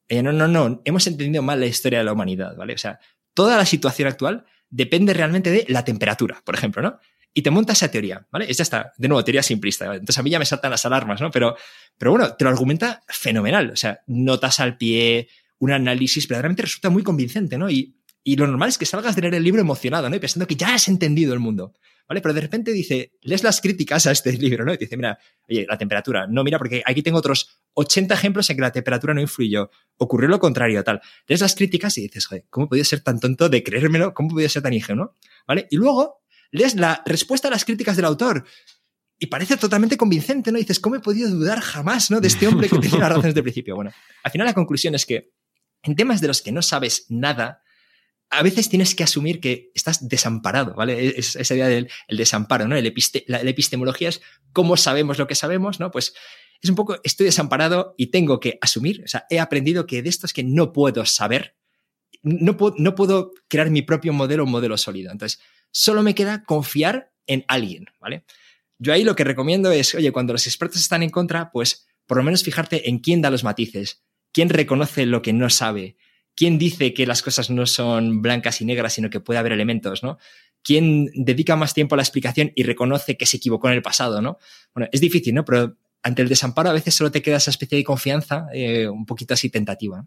Oye, no, no, no, hemos entendido mal la historia de la humanidad, ¿vale? O sea, toda la situación actual depende realmente de la temperatura, por ejemplo, ¿no? Y te monta esa teoría, ¿vale? Es ya está, de nuevo, teoría simplista, ¿vale? Entonces a mí ya me saltan las alarmas, ¿no? Pero, pero bueno, te lo argumenta fenomenal, o sea, notas al pie, un análisis, pero realmente resulta muy convincente, ¿no? Y, y lo normal es que salgas de leer el libro emocionado, ¿no? Y pensando que ya has entendido el mundo, ¿vale? Pero de repente dice, lees las críticas a este libro, ¿no? Y te dice, mira, oye, la temperatura, no, mira, porque aquí tengo otros ochenta ejemplos en que la temperatura no influyó, ocurrió lo contrario, tal. Lees las críticas y dices, joder, ¿cómo he podido ser tan tonto de creérmelo? ¿Cómo he podido ser tan ingenuo? ¿Vale? Y luego lees la respuesta a las críticas del autor y parece totalmente convincente, ¿no? Y dices, ¿cómo he podido dudar jamás, ¿no? De este hombre que tenía las razones desde el principio. Bueno, al final la conclusión es que en temas de los que no sabes nada, a veces tienes que asumir que estás desamparado, ¿vale? Es esa idea del el desamparo, ¿no? El episte, la, la epistemología es cómo sabemos lo que sabemos, ¿no? Pues es un poco, estoy desamparado y tengo que asumir, o sea, he aprendido que de esto es que no puedo saber, no puedo, no puedo crear mi propio modelo, un modelo sólido. Entonces, solo me queda confiar en alguien, ¿vale? Yo ahí lo que recomiendo es, oye, cuando los expertos están en contra, pues por lo menos fijarte en quién da los matices, quién reconoce lo que no sabe, quién dice que las cosas no son blancas y negras, sino que puede haber elementos, ¿no? Quién dedica más tiempo a la explicación y reconoce que se equivocó en el pasado, ¿no? Bueno, es difícil, ¿no? Pero ante el desamparo a veces solo te queda esa especie de confianza eh, un poquito así tentativa.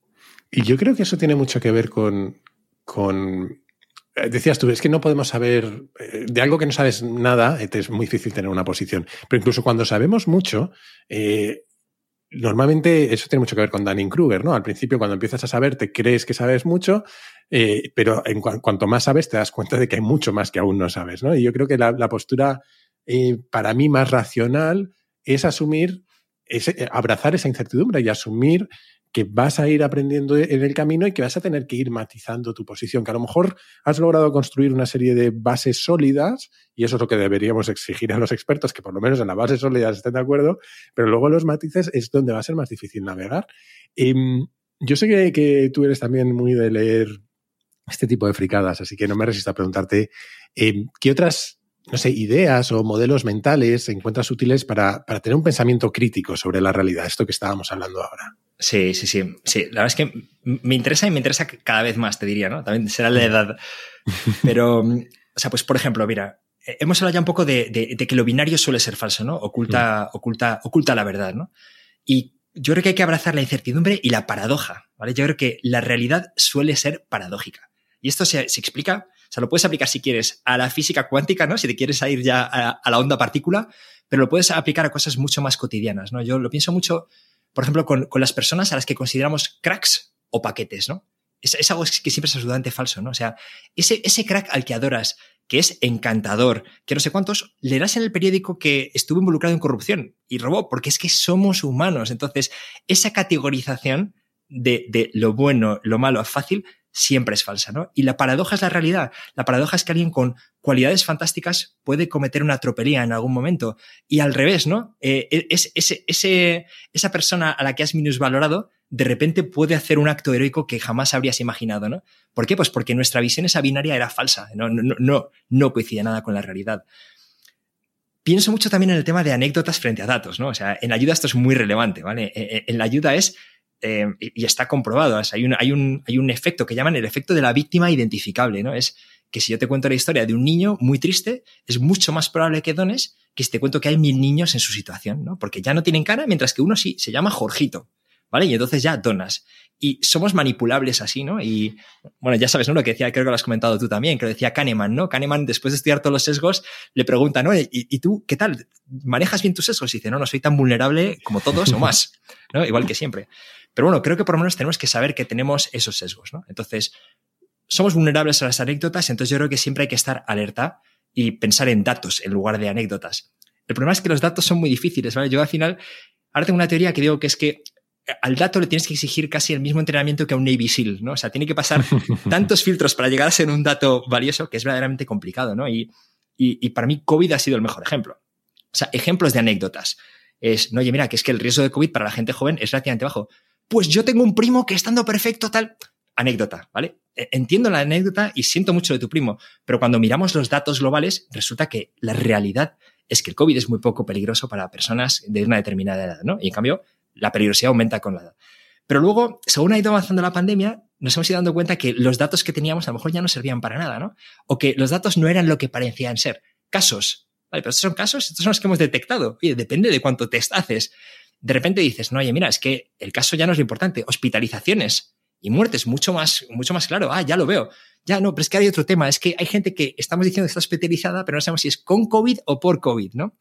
Y yo creo que eso tiene mucho que ver con, con... Decías tú, es que no podemos saber... De algo que no sabes nada, es muy difícil tener una posición. Pero incluso cuando sabemos mucho... Eh, Normalmente eso tiene mucho que ver con Dunning-Kruger, ¿no? Al principio, cuando empiezas a saber, te crees que sabes mucho, eh, pero en cu- cuanto más sabes, te das cuenta de que hay mucho más que aún no sabes, ¿no? Y yo creo que la, la postura, eh, para mí, más racional es asumir, es eh, abrazar esa incertidumbre y asumir que vas a ir aprendiendo en el camino y que vas a tener que ir matizando tu posición, que a lo mejor has logrado construir una serie de bases sólidas, y eso es lo que deberíamos exigir a los expertos, que por lo menos en las bases sólidas estén de acuerdo, pero luego los matices es donde va a ser más difícil navegar. Eh, yo sé que, que tú eres también muy de leer este tipo de fricadas, así que no me resisto a preguntarte eh, ¿qué otras, no sé, ideas o modelos mentales encuentras útiles para, para tener un pensamiento crítico sobre la realidad, esto que estábamos hablando ahora? Sí, sí, sí, sí. La verdad es que me interesa y me interesa cada vez más, te diría, ¿no? También será la edad. Pero, o sea, pues por ejemplo, mira, hemos hablado ya un poco de, de, de que lo binario suele ser falso, ¿no? Oculta, mm. oculta, oculta la verdad, ¿no? Y yo creo que hay que abrazar la incertidumbre y la paradoja, ¿vale? Yo creo que la realidad suele ser paradójica. Y esto se, se explica, o sea, lo puedes aplicar si quieres a la física cuántica, ¿no? Si te quieres ir ya a, a la onda partícula, pero lo puedes aplicar a cosas mucho más cotidianas, ¿no? Yo lo pienso mucho, por ejemplo, con, con las personas a las que consideramos cracks o paquetes, ¿no? Es, es algo que siempre es absolutamente falso, ¿no? O sea, ese, ese crack al que adoras, que es encantador, que no sé cuántos, leerás en el periódico que estuvo involucrado en corrupción y robó, porque es que somos humanos. Entonces, esa categorización de, de lo bueno, lo malo, fácil, siempre es falsa, ¿no? Y la paradoja es la realidad. La paradoja es que alguien con cualidades fantásticas puede cometer una tropelía en algún momento. Y al revés, ¿no? Eh, es, ese, ese, esa persona a la que has minusvalorado, de repente puede hacer un acto heroico que jamás habrías imaginado, ¿no? ¿Por qué? Pues porque nuestra visión esa binaria era falsa, no, no, no, no coincidía nada con la realidad. Pienso mucho también en el tema de anécdotas frente a datos, ¿no? O sea, en la ayuda esto es muy relevante, ¿vale? En la ayuda es... Eh, y está comprobado, o sea, hay, un, hay, un, hay un efecto que llaman el efecto de la víctima identificable, ¿no? Es que si yo te cuento la historia de un niño muy triste, es mucho más probable que dones que si te cuento que hay mil niños en su situación, ¿no? Porque ya no tienen cara, mientras que uno sí, se llama Jorgito, ¿vale? Y entonces ya donas. Y somos manipulables así, ¿no? Y, bueno, ya sabes, ¿no? Lo que decía, creo que lo has comentado tú también, que lo decía Kahneman, ¿no? Kahneman, después de estudiar todos los sesgos, le pregunta, ¿no? ¿Y, y tú qué tal? ¿Manejas bien tus sesgos? Y dice, no, no soy tan vulnerable como todos o más, ¿no? Igual que siempre. Pero bueno, creo que por lo menos tenemos que saber que tenemos esos sesgos, ¿no? Entonces, somos vulnerables a las anécdotas, entonces yo creo que siempre hay que estar alerta y pensar en datos en lugar de anécdotas. El problema es que los datos son muy difíciles, ¿vale? Yo al final, ahora tengo una teoría que digo que es que al dato le tienes que exigir casi el mismo entrenamiento que a un Navy SEAL, ¿no? O sea, tiene que pasar tantos filtros para llegar a ser un dato valioso que es verdaderamente complicado, ¿no? Y, y, y para mí COVID ha sido el mejor ejemplo. O sea, ejemplos de anécdotas. Es, no, oye, mira, que es que el riesgo de COVID para la gente joven es relativamente bajo. Pues yo tengo un primo que estando perfecto, tal... Anécdota, ¿vale? Entiendo la anécdota y siento mucho de tu primo, pero cuando miramos los datos globales, resulta que la realidad es que el COVID es muy poco peligroso para personas de una determinada edad, ¿no? Y en cambio, la peligrosidad aumenta con la edad. Pero luego, según ha ido avanzando la pandemia, nos hemos ido dando cuenta que los datos que teníamos a lo mejor ya no servían para nada, ¿no? O que los datos no eran lo que parecían ser. Casos. Vale, pero estos son casos, estos son los que hemos detectado. Oye, depende de cuánto test haces. De repente dices, no, oye, mira, es que el caso ya no es lo importante. Hospitalizaciones y muertes, mucho más, mucho más claro. Ah, ya lo veo. Ya no, pero es que hay otro tema. Es que hay gente que estamos diciendo que está hospitalizada, pero no sabemos si es con COVID o por COVID, ¿no?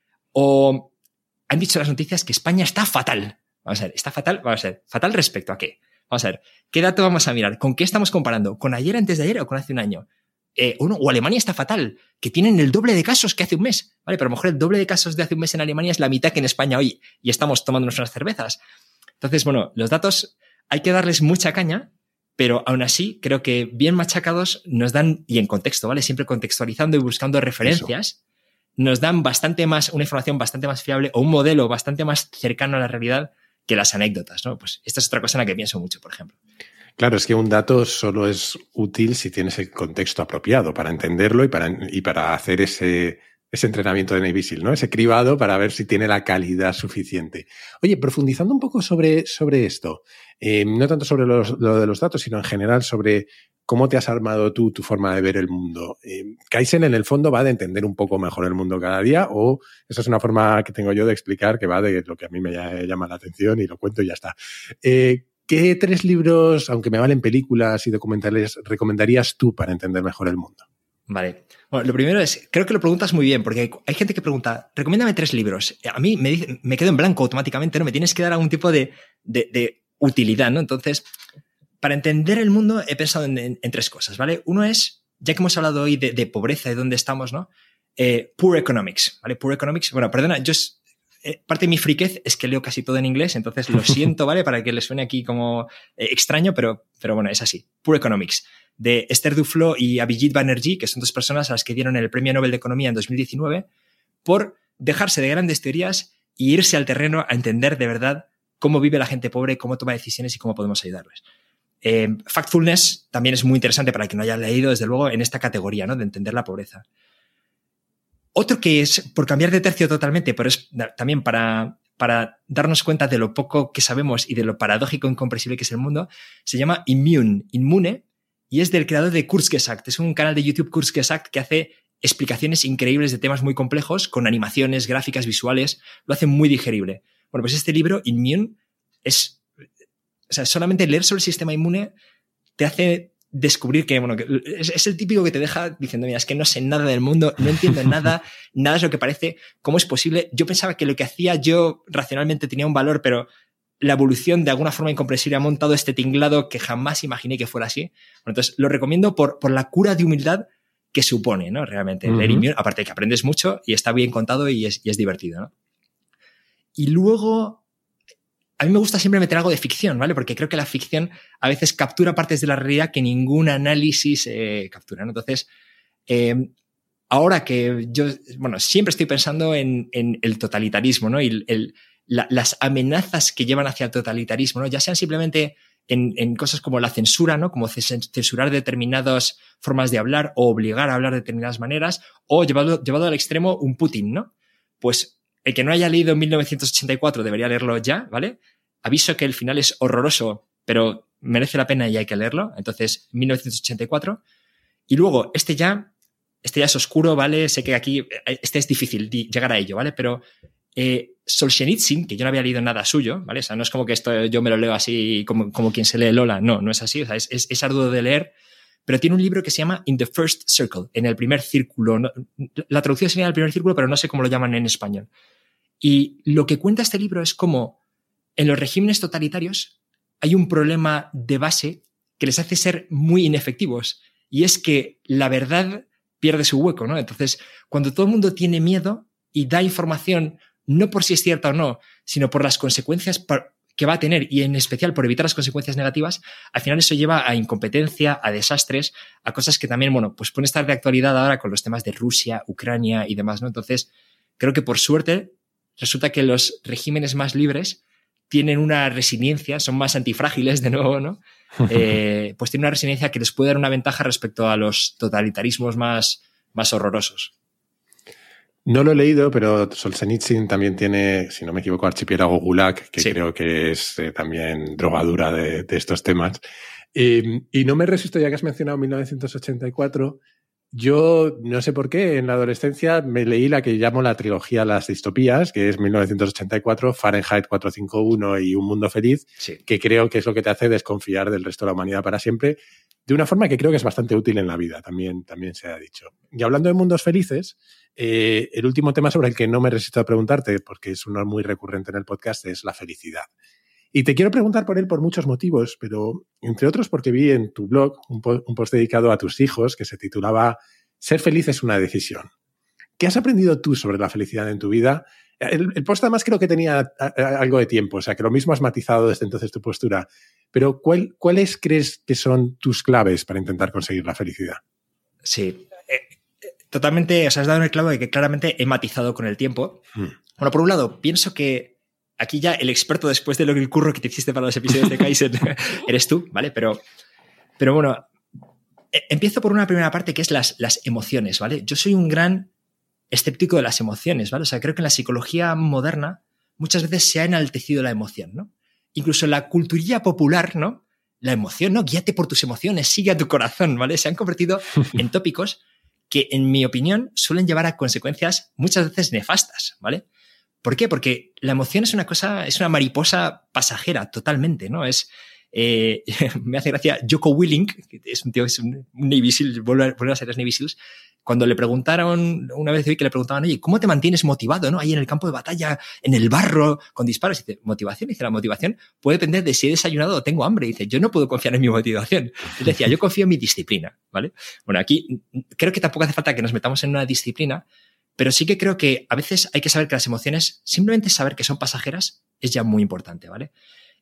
O han dicho las noticias que España está fatal. Vamos a ver, está fatal, vamos a ver, fatal respecto a qué. Vamos a ver, ¿qué dato vamos a mirar? ¿Con qué estamos comparando? ¿Con ayer, antes de ayer o con hace un año? Eh, o, no, o Alemania está fatal, que tienen el doble de casos que hace un mes, ¿vale? Pero a lo mejor el doble de casos de hace un mes en Alemania es la mitad que en España hoy y estamos tomándonos unas cervezas. Entonces, bueno, los datos hay que darles mucha caña, pero aún así creo que bien machacados nos dan, y en contexto, ¿vale? Siempre contextualizando y buscando referencias, eso. Nos dan bastante más, una información bastante más fiable o un modelo bastante más cercano a la realidad que las anécdotas, ¿no? Pues esta es otra cosa en la que pienso mucho, por ejemplo. Claro, es que un dato solo es útil si tienes el contexto apropiado para entenderlo y para, y para hacer ese, ese entrenamiento de Navy SEAL, ¿no? Ese cribado para ver si tiene la calidad suficiente. Oye, profundizando un poco sobre, sobre esto, eh, no tanto sobre los, lo de los datos, sino en general sobre cómo te has armado tú tu forma de ver el mundo. Eh, Kaizen, en el fondo, va de entender un poco mejor el mundo cada día, o esa es una forma que tengo yo de explicar que va de lo que a mí me llama la atención y lo cuento y ya está. Eh, ¿Qué tres libros, aunque me valen películas y documentales, recomendarías tú para entender mejor el mundo? Vale. Bueno, lo primero es, creo que lo preguntas muy bien, porque hay, hay gente que pregunta, recomiéndame tres libros. A mí me, dice, me quedo en blanco automáticamente, ¿no? Me tienes que dar algún tipo de, de, de utilidad, ¿no? Entonces, para entender el mundo he pensado en, en, en tres cosas, ¿vale? Uno es, ya que hemos hablado hoy de, de pobreza, de dónde estamos, ¿no? Eh, Poor Economics, ¿vale? Poor Economics, bueno, perdona, yo... Eh, parte de mi friquez es que leo casi todo en inglés, entonces lo siento, ¿vale? Para que les suene aquí como eh, extraño, pero, pero bueno, es así. Poor Economics, de Esther Duflo y Abhijit Banerjee, que son dos personas a las que dieron el Premio Nobel de Economía en dos mil diecinueve, por dejarse de grandes teorías y irse al terreno a entender de verdad cómo vive la gente pobre, cómo toma decisiones y cómo podemos ayudarles. Eh, Factfulness también es muy interesante para quien no haya leído, desde luego, en esta categoría, ¿no? De entender la pobreza. Otro que es, por cambiar de tercio totalmente, pero es también para, para darnos cuenta de lo poco que sabemos y de lo paradójico e incomprensible que es el mundo, se llama Immune, Inmune, y es del creador de Kurzgesagt. Es un canal de YouTube, Kurzgesagt, que hace explicaciones increíbles de temas muy complejos, con animaciones, gráficas, visuales, lo hace muy digerible. Bueno, pues este libro, Immune, es, o sea, solamente leer sobre el sistema inmune te hace descubrir que, bueno, que es, es el típico que te deja diciendo, mira, es que no sé nada del mundo, no entiendo nada, nada es lo que parece, ¿cómo es posible? Yo pensaba que lo que hacía yo racionalmente tenía un valor, pero la evolución de alguna forma incomprensible ha montado este tinglado que jamás imaginé que fuera así. Bueno, entonces lo recomiendo por, por la cura de humildad que supone, ¿no? Realmente, uh-huh. Leer Immune, aparte de que aprendes mucho y está bien contado y es, y es divertido, ¿no? Y luego, a mí me gusta siempre meter algo de ficción, ¿vale? Porque creo que la ficción a veces captura partes de la realidad que ningún análisis eh, captura, ¿no? Entonces, eh, ahora que yo, bueno, siempre estoy pensando en, en el totalitarismo, ¿no? Y el, el, la, las amenazas que llevan hacia el totalitarismo, ¿no? Ya sean simplemente en, en cosas como la censura, ¿no? Como censurar determinadas formas de hablar o obligar a hablar de determinadas maneras, o llevado, llevado al extremo un Putin, ¿no? Pues el que no haya leído mil novecientos ochenta y cuatro debería leerlo ya, ¿vale? Aviso que el final es horroroso, pero merece la pena y hay que leerlo. Entonces, mil novecientos ochenta y cuatro. Y luego, este ya, este ya es oscuro, ¿vale? Sé que aquí, este es difícil llegar a ello, ¿vale? Pero eh, Solzhenitsyn, que yo no había leído nada suyo, ¿vale? O sea, no es como que esto yo me lo leo así como, como quien se lee Lola. No, no es así. O sea, es, es, es arduo de leer. Pero tiene un libro que se llama In the First Circle, en el primer círculo. La traducción sería el primer círculo, pero no sé cómo lo llaman en español. Y lo que cuenta este libro es cómo en los regímenes totalitarios hay un problema de base que les hace ser muy inefectivos. Y es que la verdad pierde su hueco, ¿no? Entonces, cuando todo el mundo tiene miedo y da información, no por si es cierta o no, sino por las consecuencias que va a tener, y en especial por evitar las consecuencias negativas, al final eso lleva a incompetencia, a desastres, a cosas que también, bueno, pues pueden estar de actualidad ahora con los temas de Rusia, Ucrania y demás, ¿no? Entonces, creo que por suerte resulta que los regímenes más libres tienen una resiliencia, son más antifrágiles de nuevo, ¿no? Eh, pues tienen una resiliencia que les puede dar una ventaja respecto a los totalitarismos más, más horrorosos. No lo he leído, pero Solzhenitsyn también tiene, si no me equivoco, Archipiélago Gulag, que sí. creo que es eh, también drogadura de, de estos temas. Eh, y no me resisto, ya que has mencionado mil novecientos ochenta y cuatro, yo no sé por qué, en la adolescencia me leí la que llamo la trilogía Las distopías, que es mil novecientos ochenta y cuatro, Fahrenheit cuatrocientos cincuenta y uno y Un mundo feliz, sí. que creo que es lo que te hace desconfiar del resto de la humanidad para siempre, de una forma que creo que es bastante útil en la vida, también, también se ha dicho. Y hablando de mundos felices, eh, el último tema sobre el que no me resisto a preguntarte, porque es uno muy recurrente en el podcast, es la felicidad. Y te quiero preguntar por él por muchos motivos, pero entre otros porque vi en tu blog un, po- un post dedicado a tus hijos que se titulaba Ser feliz es una decisión. ¿Qué has aprendido tú sobre la felicidad en tu vida? El, el post además creo que tenía a, a, algo de tiempo, o sea que lo mismo has matizado desde entonces tu postura. Pero ¿cuál, ¿cuáles crees que son tus claves para intentar conseguir la felicidad? Sí, eh, totalmente, o sea, has dado en el clavo de que claramente he matizado con el tiempo. Hmm. Bueno, por un lado, pienso que aquí ya el experto después de lo que el curro que te hiciste para los episodios de Kaizen eres tú, ¿vale? Pero, pero bueno, empiezo por una primera parte que es las, las emociones, ¿vale? Yo soy un gran escéptico de las emociones, ¿vale? O sea, creo que en la psicología moderna muchas veces se ha enaltecido la emoción, ¿no? Incluso en la culturilla popular, ¿no? La emoción, ¿no? Guíate por tus emociones, sigue a tu corazón, ¿vale? Se han convertido en tópicos que, en mi opinión, suelen llevar a consecuencias muchas veces nefastas, ¿vale? ¿Por qué? Porque la emoción es una cosa, es una mariposa pasajera totalmente, ¿no? Es, eh, me hace gracia Jocko Willink, que es un tío, es un Navy SEAL, vuelve a ser Navy SEALs, cuando le preguntaron, una vez vi que le preguntaban, oye, ¿cómo te mantienes motivado, no? Ahí en el campo de batalla, en el barro, con disparos. Y dice, ¿motivación? Y dice, la motivación puede depender de si he desayunado o tengo hambre. Y dice, yo no puedo confiar en mi motivación. Él decía, yo confío en mi disciplina, ¿vale? Bueno, aquí creo que tampoco hace falta que nos metamos en una disciplina, pero sí que creo que a veces hay que saber que las emociones, simplemente saber que son pasajeras, es ya muy importante, ¿vale?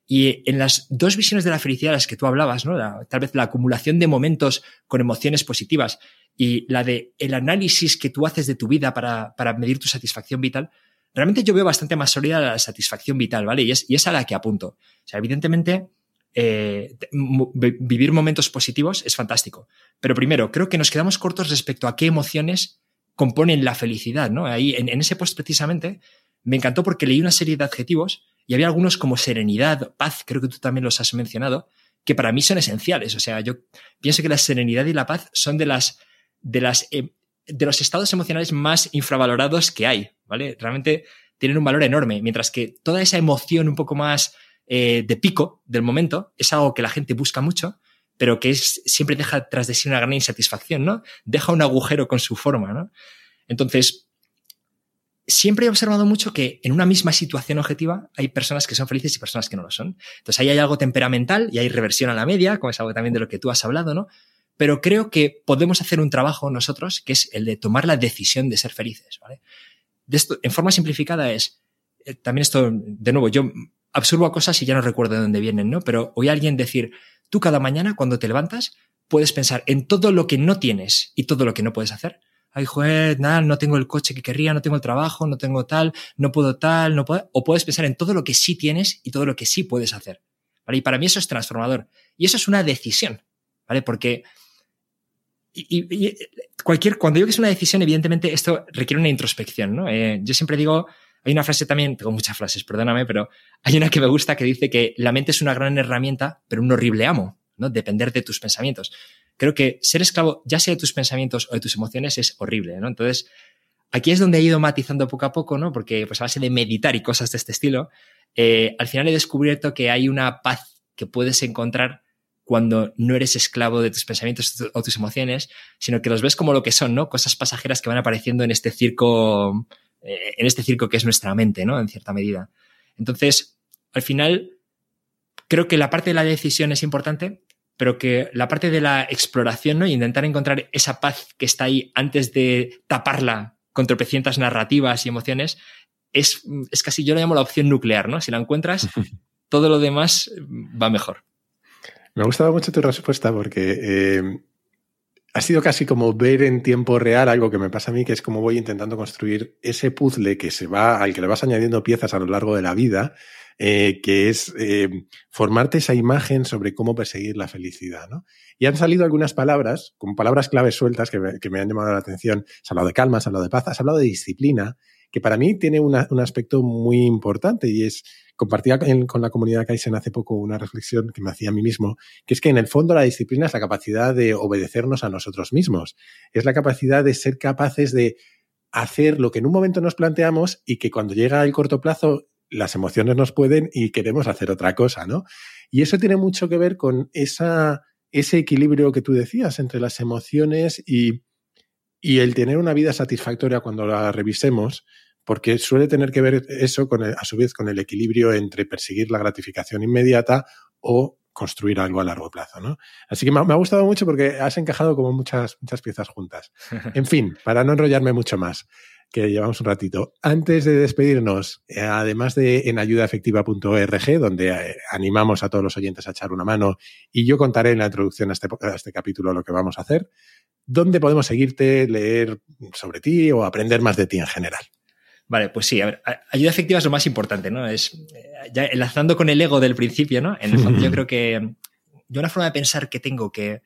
Y en las dos visiones de la felicidad de las que tú hablabas, ¿no? La, tal vez la acumulación de momentos con emociones positivas y la de el análisis que tú haces de tu vida para, para medir tu satisfacción vital, realmente yo veo bastante más sólida la satisfacción vital, ¿vale? Y es, y es a la que apunto. O sea, evidentemente, eh, vivir momentos positivos es fantástico. Pero primero, creo que nos quedamos cortos respecto a qué emociones componen la felicidad, ¿no? Ahí, en, en ese post precisamente, me encantó porque leí una serie de adjetivos y había algunos como serenidad, paz, creo que tú también los has mencionado, que para mí son esenciales. O sea, yo pienso que la serenidad y la paz son de las, de las, eh, de los estados emocionales más infravalorados que hay, ¿vale? Realmente tienen un valor enorme, mientras que toda esa emoción un poco más eh, de pico del momento es algo que la gente busca mucho, pero que es, siempre deja tras de sí una gran insatisfacción, ¿no? Deja un agujero con su forma, ¿no? Entonces, siempre he observado mucho que en una misma situación objetiva hay personas que son felices y personas que no lo son. Entonces, ahí hay algo temperamental y hay reversión a la media, como es algo también de lo que tú has hablado, ¿no? Pero creo que podemos hacer un trabajo nosotros, que es el de tomar la decisión de ser felices, ¿vale? De esto, en forma simplificada es, eh, también esto, de nuevo, yo absorbo cosas y ya no recuerdo de dónde vienen, ¿no? Pero oí a alguien decir, tú cada mañana cuando te levantas puedes pensar en todo lo que no tienes y todo lo que no puedes hacer. Ay, joder, nada, no tengo el coche que querría, no tengo el trabajo, no tengo tal, no puedo tal, no puedo... O puedes pensar en todo lo que sí tienes y todo lo que sí puedes hacer, ¿vale? Y para mí eso es transformador. Y eso es una decisión, ¿vale? Porque y, y, y cualquier, cuando digo que es una decisión, evidentemente esto requiere una introspección, ¿no? Eh, yo siempre digo, hay una frase también, tengo muchas frases, perdóname, pero hay una que me gusta que dice que la mente es una gran herramienta, pero un horrible amo, ¿no? Depender de tus pensamientos. Creo que ser esclavo, ya sea de tus pensamientos o de tus emociones, es horrible, ¿no? Entonces, aquí es donde he ido matizando poco a poco, ¿no? Porque pues a base de meditar y cosas de este estilo, eh, al final he descubierto que hay una paz que puedes encontrar cuando no eres esclavo de tus pensamientos o tus emociones, sino que los ves como lo que son, ¿no? Cosas pasajeras que van apareciendo en este circo, eh, en este circo que es nuestra mente, ¿no? En cierta medida. Entonces, al final, creo que la parte de la decisión es importante, pero que la parte de la exploración, ¿no? Y intentar encontrar esa paz que está ahí antes de taparla con tropecientas narrativas y emociones, es, es casi, yo lo llamo la opción nuclear, ¿no? Si la encuentras, todo lo demás va mejor. Me ha gustado mucho tu respuesta porque eh, ha sido casi como ver en tiempo real algo que me pasa a mí, que es como voy intentando construir ese puzzle que se va, al que le vas añadiendo piezas a lo largo de la vida, eh, que es eh, formarte esa imagen sobre cómo perseguir la felicidad, ¿no? Y han salido algunas palabras, como palabras claves sueltas que me, que me han llamado la atención. Has hablado de calma, has hablado de paz, has hablado de disciplina, que para mí tiene una, un aspecto muy importante y es, compartía en, con la comunidad Kaizen hace poco una reflexión que me hacía a mí mismo, que es que en el fondo la disciplina es la capacidad de obedecernos a nosotros mismos, es la capacidad de ser capaces de hacer lo que en un momento nos planteamos y que cuando llega el corto plazo las emociones nos pueden y queremos hacer otra cosa, ¿no? Y eso tiene mucho que ver con esa, ese equilibrio que tú decías entre las emociones y, y el tener una vida satisfactoria cuando la revisemos, porque suele tener que ver eso con el, a su vez con el equilibrio entre perseguir la gratificación inmediata o construir algo a largo plazo, ¿no? Así que me ha, me ha gustado mucho porque has encajado como muchas, muchas piezas juntas. En fin, para no enrollarme mucho más, que llevamos un ratito. Antes de despedirnos, eh, además de en ayuda efectiva punto org, donde eh, animamos a todos los oyentes a echar una mano, y yo contaré en la introducción a este, a este capítulo lo que vamos a hacer, ¿dónde podemos seguirte, leer sobre ti o aprender más de ti en general? Vale, pues sí, a ver, ayuda efectiva es lo más importante, ¿no? Es, ya enlazando con el ego del principio, ¿no? En el fondo yo creo que yo una forma de pensar que tengo que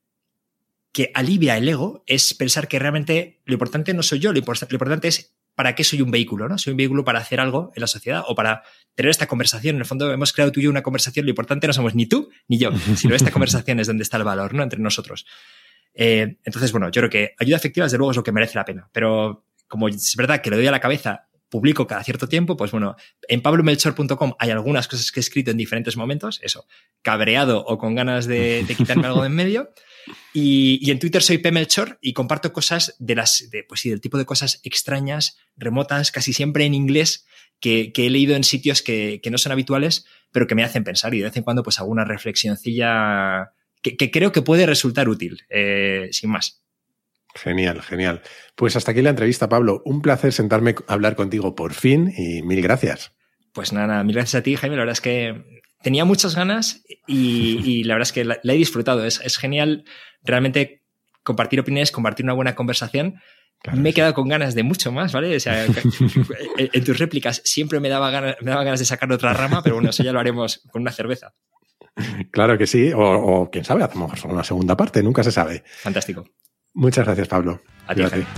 que alivia el ego es pensar que realmente lo importante no soy yo, lo, import- lo importante es para qué soy un vehículo, ¿no? Soy un vehículo para hacer algo en la sociedad o para tener esta conversación. En el fondo hemos creado tú y yo una conversación, lo importante no somos ni tú ni yo, sino esta conversación es donde está el valor, ¿no? Entre nosotros. Eh, entonces, bueno, yo creo que ayuda efectiva desde luego es lo que merece la pena, pero como es verdad que le doy a la cabeza, publico cada cierto tiempo, pues bueno, en pablo melchor punto com hay algunas cosas que he escrito en diferentes momentos, eso, cabreado o con ganas de, de quitarme algo de en medio. Y, y en Twitter soy pmelchor y comparto cosas de las, de, pues sí, del tipo de cosas extrañas, remotas, casi siempre en inglés, que, que he leído en sitios que, que no son habituales, pero que me hacen pensar y de vez en cuando pues alguna reflexioncilla que, que creo que puede resultar útil, eh, sin más. Genial, genial. Pues hasta aquí la entrevista, Pablo. Un placer sentarme a hablar contigo por fin y mil gracias. Pues nada, nada, mil gracias a ti, Jaime. La verdad es que tenía muchas ganas y, y la verdad es que la, la he disfrutado. Es, es genial realmente compartir opiniones, compartir una buena conversación. Claro, me he quedado sí. con ganas de mucho más, ¿vale? O sea, en, en tus réplicas siempre me daba, ganas, me daba ganas de sacar otra rama, pero bueno, eso ya lo haremos con una cerveza. Claro que sí, o, o quién sabe, hacemos una segunda parte, nunca se sabe. Fantástico. Muchas gracias, Pablo. A ti, Jaime.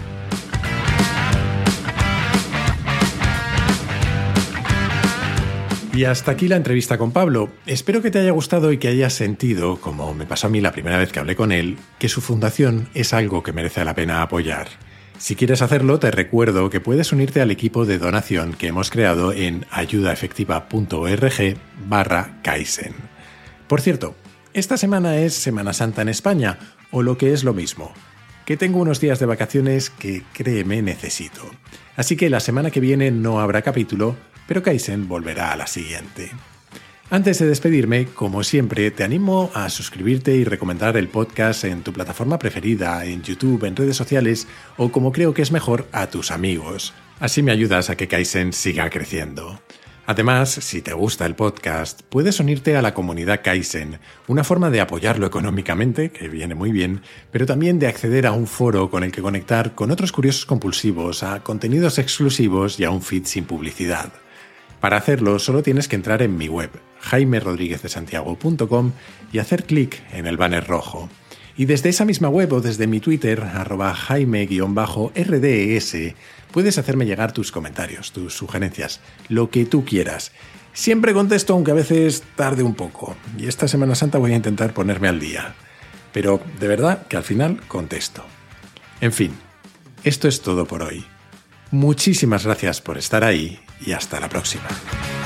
Y hasta aquí la entrevista con Pablo. Espero que te haya gustado y que hayas sentido, como me pasó a mí la primera vez que hablé con él, que su fundación es algo que merece la pena apoyar. Si quieres hacerlo, te recuerdo que puedes unirte al equipo de donación que hemos creado en ayuda efectiva punto org barra Kaizen. Por cierto, esta semana es Semana Santa en España, o lo que es lo mismo, que tengo unos días de vacaciones que, créeme, necesito. Así que la semana que viene no habrá capítulo, pero Kaizen volverá a la siguiente. Antes de despedirme, como siempre, te animo a suscribirte y recomendar el podcast en tu plataforma preferida, en YouTube, en redes sociales o, como creo que es mejor, a tus amigos. Así me ayudas a que Kaizen siga creciendo. Además, si te gusta el podcast, puedes unirte a la comunidad Kaizen, una forma de apoyarlo económicamente, que viene muy bien, pero también de acceder a un foro con el que conectar con otros curiosos compulsivos, a contenidos exclusivos y a un feed sin publicidad. Para hacerlo, solo tienes que entrar en mi web, jaime rodríguez de santiago punto com, y hacer clic en el banner rojo. Y desde esa misma web o desde mi Twitter, arroba jaime guión bajo R D E S, puedes hacerme llegar tus comentarios, tus sugerencias, lo que tú quieras. Siempre contesto, aunque a veces tarde un poco. Y esta Semana Santa voy a intentar ponerme al día. Pero de verdad que al final contesto. En fin, esto es todo por hoy. Muchísimas gracias por estar ahí y hasta la próxima.